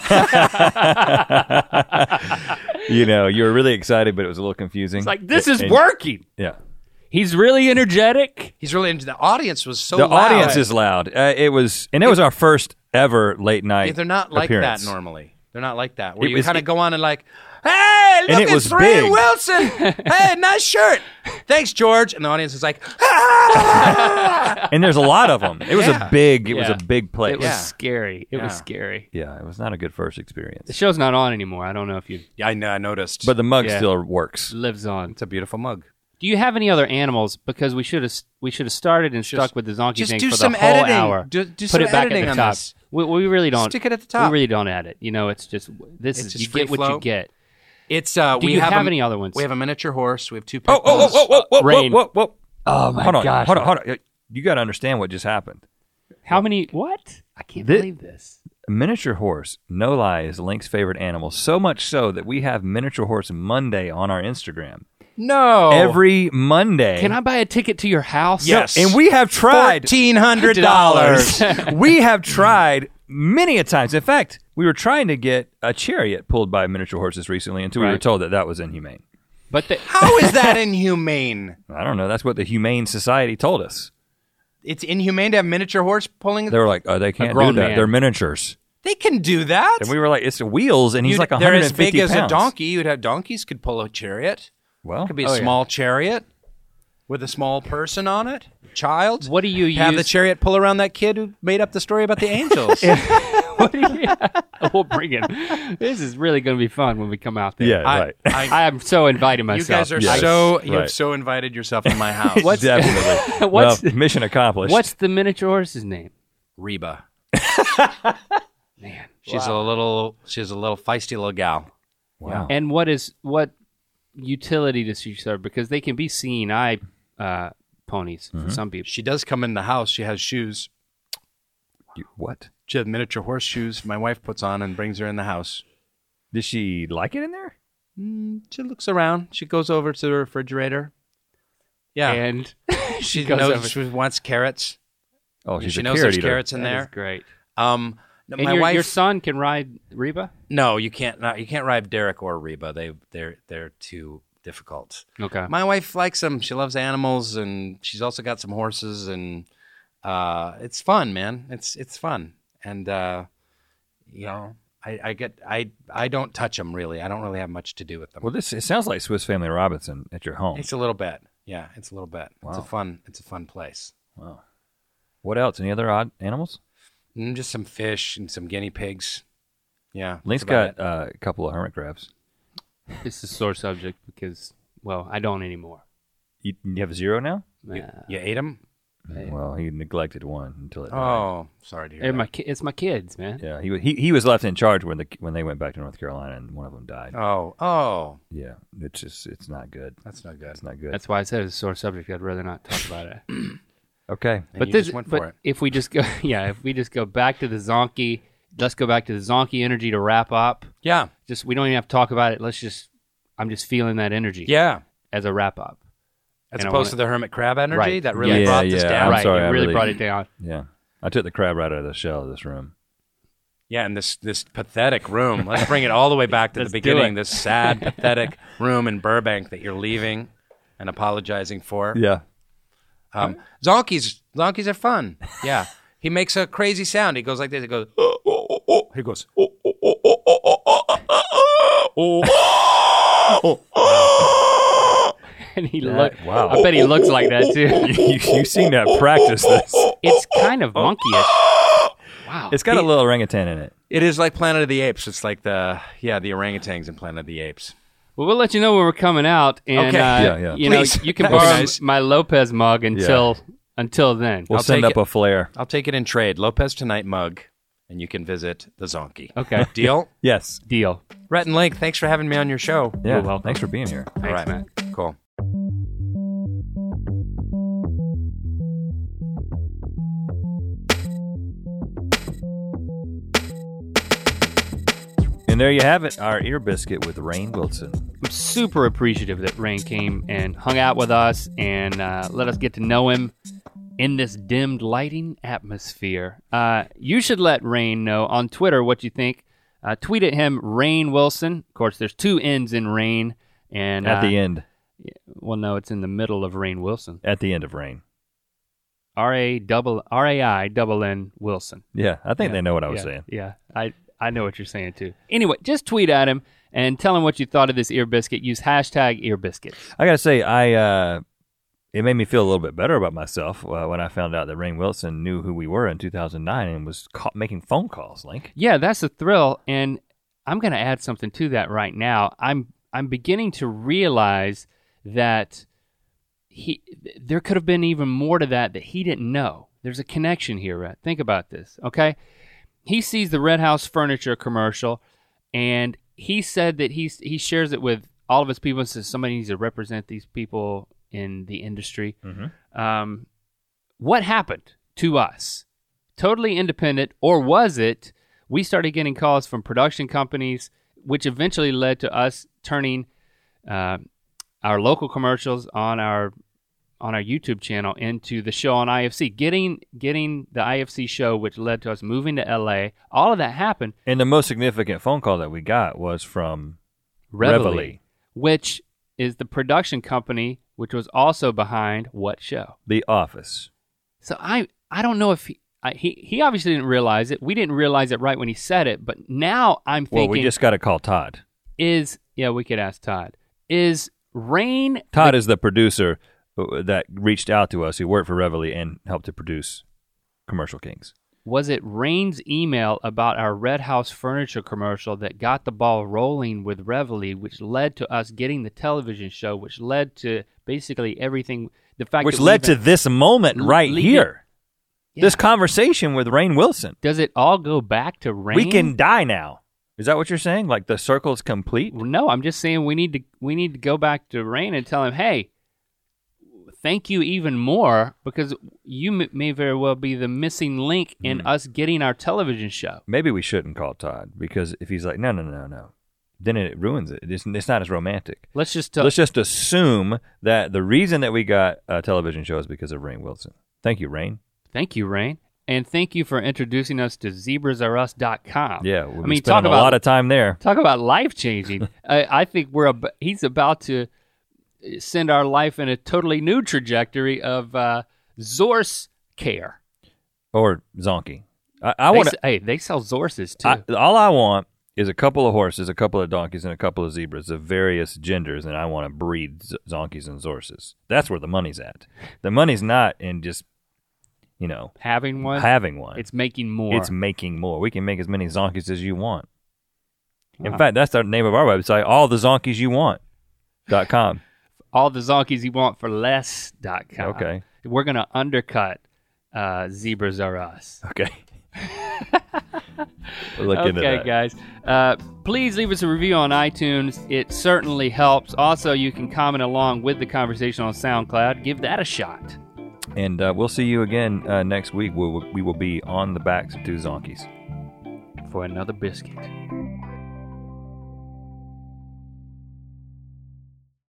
[SPEAKER 1] You were really excited, but it was a little confusing.
[SPEAKER 2] It's like, this is
[SPEAKER 1] And-
[SPEAKER 2] working.
[SPEAKER 1] Yeah.
[SPEAKER 2] He's really energetic.
[SPEAKER 4] He's really into the audience was so
[SPEAKER 1] The
[SPEAKER 4] loud.
[SPEAKER 1] audience is loud. It was our first ever late night.
[SPEAKER 4] Yeah, they're not like
[SPEAKER 1] appearance.
[SPEAKER 4] that normally. They're not like that. Where
[SPEAKER 1] It
[SPEAKER 4] you
[SPEAKER 1] was-
[SPEAKER 4] kind of go on and like, hey, look
[SPEAKER 1] And it
[SPEAKER 4] at
[SPEAKER 1] was
[SPEAKER 4] Fran
[SPEAKER 1] big.
[SPEAKER 4] Wilson. Hey, nice shirt. Thanks, George. And the audience is like, ah!
[SPEAKER 1] And there's a lot of them. It was
[SPEAKER 4] Yeah.
[SPEAKER 1] a big. It was
[SPEAKER 2] Yeah.
[SPEAKER 1] a big place.
[SPEAKER 2] It was
[SPEAKER 4] Yeah.
[SPEAKER 2] scary. It was
[SPEAKER 4] Yeah.
[SPEAKER 2] scary.
[SPEAKER 1] Yeah, it was not a good first
[SPEAKER 2] The
[SPEAKER 1] experience.
[SPEAKER 2] show's not on anymore. I don't know if you
[SPEAKER 4] Yeah, I know. I noticed.
[SPEAKER 1] But the mug
[SPEAKER 2] Yeah.
[SPEAKER 1] still works.
[SPEAKER 2] lives on.
[SPEAKER 4] it's a beautiful mug.
[SPEAKER 2] Do you have any other animals? Because we should have started and stuck with the zonkey
[SPEAKER 4] just
[SPEAKER 2] thing
[SPEAKER 4] do
[SPEAKER 2] for
[SPEAKER 4] some
[SPEAKER 2] the whole
[SPEAKER 4] editing.
[SPEAKER 2] hour.
[SPEAKER 4] Do
[SPEAKER 2] Put
[SPEAKER 4] some
[SPEAKER 2] it back at
[SPEAKER 4] editing
[SPEAKER 2] the
[SPEAKER 4] on
[SPEAKER 2] top.
[SPEAKER 4] this.
[SPEAKER 2] We really don't
[SPEAKER 4] Stick it at the top.
[SPEAKER 2] We really don't add it. It's just
[SPEAKER 4] It's
[SPEAKER 2] you
[SPEAKER 4] just
[SPEAKER 2] get
[SPEAKER 4] free
[SPEAKER 2] what
[SPEAKER 4] flow.
[SPEAKER 2] you get.
[SPEAKER 4] It's
[SPEAKER 2] Do
[SPEAKER 4] we
[SPEAKER 2] you have
[SPEAKER 4] a,
[SPEAKER 2] any other ones?
[SPEAKER 4] We have a miniature horse. We have two pit
[SPEAKER 1] Oh,
[SPEAKER 4] bulls.
[SPEAKER 2] Rain.
[SPEAKER 1] whoa.
[SPEAKER 2] Oh my
[SPEAKER 1] Hold on,
[SPEAKER 2] gosh!
[SPEAKER 1] hold on. You got to understand what just happened.
[SPEAKER 2] How many? What? I can't
[SPEAKER 1] Thi-
[SPEAKER 2] believe this.
[SPEAKER 1] A miniature horse, no lie, is Link's favorite animal. So much so that we have Miniature Horse Monday on our Instagram.
[SPEAKER 4] No.
[SPEAKER 1] Every Monday.
[SPEAKER 2] Can I buy a ticket to your house?
[SPEAKER 4] Yes.
[SPEAKER 1] And we have tried.
[SPEAKER 4] $1,400.
[SPEAKER 1] We have tried many a times. In fact, we were trying to get a chariot pulled by miniature horses recently until we were
[SPEAKER 2] Right.
[SPEAKER 1] told that was inhumane.
[SPEAKER 2] But
[SPEAKER 4] How is that inhumane?
[SPEAKER 1] I don't know. That's what the Humane Society told us.
[SPEAKER 4] It's inhumane to have miniature horse pulling.
[SPEAKER 1] They were like, oh, they can't do
[SPEAKER 2] grown
[SPEAKER 1] that.
[SPEAKER 2] man.
[SPEAKER 1] They're miniatures.
[SPEAKER 4] They can do that.
[SPEAKER 1] And we were like, it's wheels, and he's like
[SPEAKER 4] They're
[SPEAKER 1] 150
[SPEAKER 4] as big as
[SPEAKER 1] pounds.
[SPEAKER 4] a donkey. You'd have donkeys could pull a chariot.
[SPEAKER 1] Well,
[SPEAKER 4] Could be a small chariot with a small person on it, a child.
[SPEAKER 2] what do you
[SPEAKER 4] Have the
[SPEAKER 2] use?
[SPEAKER 4] chariot pull around that kid who made up the story about the angels.
[SPEAKER 2] What do you, we'll bring it. This is really going to be fun when we come out there.
[SPEAKER 1] yeah, right.
[SPEAKER 2] I am so inviting myself.
[SPEAKER 4] You guys are
[SPEAKER 1] Yes,
[SPEAKER 4] you have
[SPEAKER 1] right.
[SPEAKER 4] so invited yourself to my house.
[SPEAKER 1] Definitely.
[SPEAKER 2] What's-
[SPEAKER 1] well, mission accomplished.
[SPEAKER 2] What's the miniature horse's name?
[SPEAKER 4] Reba?
[SPEAKER 2] Man.
[SPEAKER 4] She's a little feisty little gal.
[SPEAKER 1] Wow.
[SPEAKER 2] And what utility does she serve? Because they can be seeing eye ponies for some people.
[SPEAKER 4] She does come in the house. She has shoes.
[SPEAKER 1] What?
[SPEAKER 4] She has miniature horse shoes my wife puts on and brings her in the house.
[SPEAKER 1] Did she like it in there?
[SPEAKER 4] She looks around. She goes over to the refrigerator. Yeah.
[SPEAKER 2] And
[SPEAKER 4] she
[SPEAKER 2] goes
[SPEAKER 4] knows
[SPEAKER 2] over-
[SPEAKER 4] she wants carrots.
[SPEAKER 1] Oh, she's
[SPEAKER 4] She
[SPEAKER 1] a
[SPEAKER 4] knows
[SPEAKER 1] carrot
[SPEAKER 4] there's
[SPEAKER 1] eater.
[SPEAKER 4] carrots in
[SPEAKER 2] that is
[SPEAKER 4] there.
[SPEAKER 2] great.
[SPEAKER 4] And
[SPEAKER 2] And your son can ride Reba?
[SPEAKER 4] No, you can't. You can't ride Derek or Reba. They're too difficult.
[SPEAKER 2] Okay.
[SPEAKER 4] My wife likes them. She loves animals, and she's also got some horses, and it's fun, man. It's fun, and I don't touch them really. I don't really have much to do with them.
[SPEAKER 1] Well, it sounds like Swiss Family Robinson at your home.
[SPEAKER 4] It's a little bit. Yeah, it's a little bit.
[SPEAKER 1] Wow.
[SPEAKER 4] It's a fun place.
[SPEAKER 1] Wow. What else? Any other odd animals?
[SPEAKER 4] Just some fish and some guinea pigs. Yeah.
[SPEAKER 1] Link's
[SPEAKER 4] that's about
[SPEAKER 1] got a couple of hermit crabs.
[SPEAKER 2] This is a sore subject because, well, I don't anymore.
[SPEAKER 1] You have 0 now?
[SPEAKER 4] You ate them?
[SPEAKER 1] Well, he neglected one until it died.
[SPEAKER 4] Oh, sorry to hear that.
[SPEAKER 2] It's my kids, man.
[SPEAKER 1] Yeah, he was left in charge when they went back to North Carolina, and one of them died.
[SPEAKER 4] Oh,
[SPEAKER 1] Yeah, it's not good.
[SPEAKER 4] that's not good.
[SPEAKER 1] It's not good.
[SPEAKER 2] That's why I said it's a sore subject. I'd rather not talk about it.
[SPEAKER 1] Okay.
[SPEAKER 4] And you just went for it.
[SPEAKER 2] If we just go, if we just go back to the zonkey, let's go back to the zonkey energy to wrap up.
[SPEAKER 4] Yeah.
[SPEAKER 2] We don't even have to talk about it. I'm just feeling that energy.
[SPEAKER 4] Yeah.
[SPEAKER 2] As a wrap up.
[SPEAKER 4] As
[SPEAKER 2] And I
[SPEAKER 4] opposed
[SPEAKER 2] wanna-
[SPEAKER 4] to the hermit crab energy
[SPEAKER 2] Right.
[SPEAKER 4] that really
[SPEAKER 1] Yeah,
[SPEAKER 4] brought this
[SPEAKER 1] yeah.
[SPEAKER 4] down.
[SPEAKER 1] I'm
[SPEAKER 2] right.
[SPEAKER 1] sorry,
[SPEAKER 2] it
[SPEAKER 1] I
[SPEAKER 2] really
[SPEAKER 1] really-
[SPEAKER 2] brought it down.
[SPEAKER 1] Yeah, I took the crab right out of the shell of this room.
[SPEAKER 4] Yeah, and this pathetic room. Let's bring it all the way back to the
[SPEAKER 2] Let's do
[SPEAKER 4] beginning.
[SPEAKER 2] it.
[SPEAKER 4] This sad, pathetic room in Burbank that you're leaving and apologizing for.
[SPEAKER 1] Yeah.
[SPEAKER 4] Zonkies are fun. Yeah. He makes a crazy sound. He goes like this. He goes, he goes,
[SPEAKER 2] And he
[SPEAKER 1] wow.
[SPEAKER 2] I bet he looks like that too.
[SPEAKER 1] you seem to have practiced this.
[SPEAKER 2] It's kind of monkeyish. Wow.
[SPEAKER 1] It's got a little orangutan in it.
[SPEAKER 4] It is like Planet of the Apes. It's like the orangutans in Planet of the Apes.
[SPEAKER 2] Well, we'll let you know when we're coming out, and
[SPEAKER 4] Okay.
[SPEAKER 2] you
[SPEAKER 4] Please.
[SPEAKER 2] know, you can
[SPEAKER 4] That was
[SPEAKER 2] borrow
[SPEAKER 4] nice.
[SPEAKER 2] my Lopez mug until then.
[SPEAKER 1] We'll
[SPEAKER 4] I'll
[SPEAKER 1] send
[SPEAKER 4] take
[SPEAKER 1] up a flare.
[SPEAKER 4] I'll take it in trade. Lopez Tonight mug, and you can visit the Zonkey.
[SPEAKER 2] Okay.
[SPEAKER 4] Deal?
[SPEAKER 1] Yes.
[SPEAKER 2] Deal.
[SPEAKER 4] Rhett and Link, thanks for having me on your show.
[SPEAKER 1] Yeah.
[SPEAKER 2] You're welcome.
[SPEAKER 1] Thanks for being here.
[SPEAKER 2] Thanks,
[SPEAKER 4] All right.
[SPEAKER 2] man.
[SPEAKER 4] Cool.
[SPEAKER 1] And there you have it, our ear biscuit with Rainn Wilson.
[SPEAKER 2] I'm super appreciative that Rainn came and hung out with us and let us get to know him in this dimmed lighting atmosphere. You should let Rainn know on Twitter what you think. Tweet at him, Rainn Wilson. Of course, there's 2 N's in Rainn. And
[SPEAKER 1] At the end.
[SPEAKER 2] Well, no, it's in the middle of Rainn Wilson.
[SPEAKER 1] At the end of Rainn.
[SPEAKER 2] R-A-I-N Wilson.
[SPEAKER 1] Yeah, I think they know what I was saying.
[SPEAKER 2] Yeah, I know what you're saying too. Anyway, just tweet at him and tell him what you thought of this ear biscuit. Use hashtag ear biscuit.
[SPEAKER 1] I gotta say, it made me feel a little bit better about myself when I found out that Rainn Wilson knew who we were in 2009 and was making phone calls. Link.
[SPEAKER 2] Yeah, that's a thrill, and I'm going to add something to that right now. I'm beginning to realize that there could have been even more to that he didn't know. There's a connection here, Rhett. Think about this, okay? He sees the Red House Furniture commercial, and he said that he shares it with all of his people and says somebody needs to represent these people in the industry.
[SPEAKER 1] Mm-hmm.
[SPEAKER 2] What happened to us? Totally independent, or was it we started getting calls from production companies, which eventually led to us turning our local commercials on our YouTube channel into the show on IFC, getting the IFC show, which led to us moving to LA. All of that happened.
[SPEAKER 1] And the most significant phone call that we got was from
[SPEAKER 2] Reveille, which is the production company, which was also behind what show?
[SPEAKER 1] The Office.
[SPEAKER 2] So I don't know if he obviously didn't realize it. We didn't realize it right when he said it, but now I'm thinking.
[SPEAKER 1] Well, we just got to call Todd.
[SPEAKER 2] We could ask Todd. Is Rainn?
[SPEAKER 1] Todd is the producer that reached out to us, who worked for Reveille and helped to produce Commercial Kings.
[SPEAKER 2] Was it Rainn's email about our Red House Furniture commercial that got the ball rolling with Reveille, which led to us getting the television show, which led to basically everything, the fact
[SPEAKER 1] which
[SPEAKER 2] that
[SPEAKER 1] led to this moment right here.
[SPEAKER 2] Yeah.
[SPEAKER 1] This conversation with Rainn Wilson.
[SPEAKER 2] Does it all go back to Rainn?
[SPEAKER 1] We can die now. Is that what you're saying? Like the circle's complete?
[SPEAKER 2] No, I'm just saying we need to go back to Rainn and tell him, hey, thank you even more, because you may very well be the missing link in us getting our television show.
[SPEAKER 1] Maybe we shouldn't call Todd, because if he's like, no, then it ruins it. It's not as romantic.
[SPEAKER 2] Let's just
[SPEAKER 1] assume that the reason that we got a television show is because of Rainn Wilson. Thank you, Rainn.
[SPEAKER 2] Thank you, Rainn. And thank you for introducing us to ZebrasAreUs.com.
[SPEAKER 1] Yeah, we spent a lot of time there.
[SPEAKER 2] Talk about life-changing. I think he's about to send our life in a totally new trajectory of Zorse care.
[SPEAKER 1] Or Zonkey.
[SPEAKER 2] They sell Zorses too.
[SPEAKER 1] All I want is a couple of horses, a couple of donkeys, and a couple of zebras of various genders, and I want to breed Zonkeys and Zorses. That's where the money's at. The money's not in just, having one.
[SPEAKER 2] It's making more.
[SPEAKER 1] It's making more. We can make as many Zonkeys as you want. In fact, that's the name of our website, allthezonkeysYouWant.com.
[SPEAKER 2] All the Zonkeys you want for less.com.
[SPEAKER 1] Okay.
[SPEAKER 2] We're going to undercut Zebras Are Us.
[SPEAKER 1] Okay. We'll look into that.
[SPEAKER 2] Okay, guys. Please leave us a review on iTunes. It certainly helps. Also, you can comment along with the conversation on SoundCloud. Give that a shot.
[SPEAKER 1] And we'll see you again next week. We will be on the backs of 2 Zonkeys.
[SPEAKER 2] For another biscuit.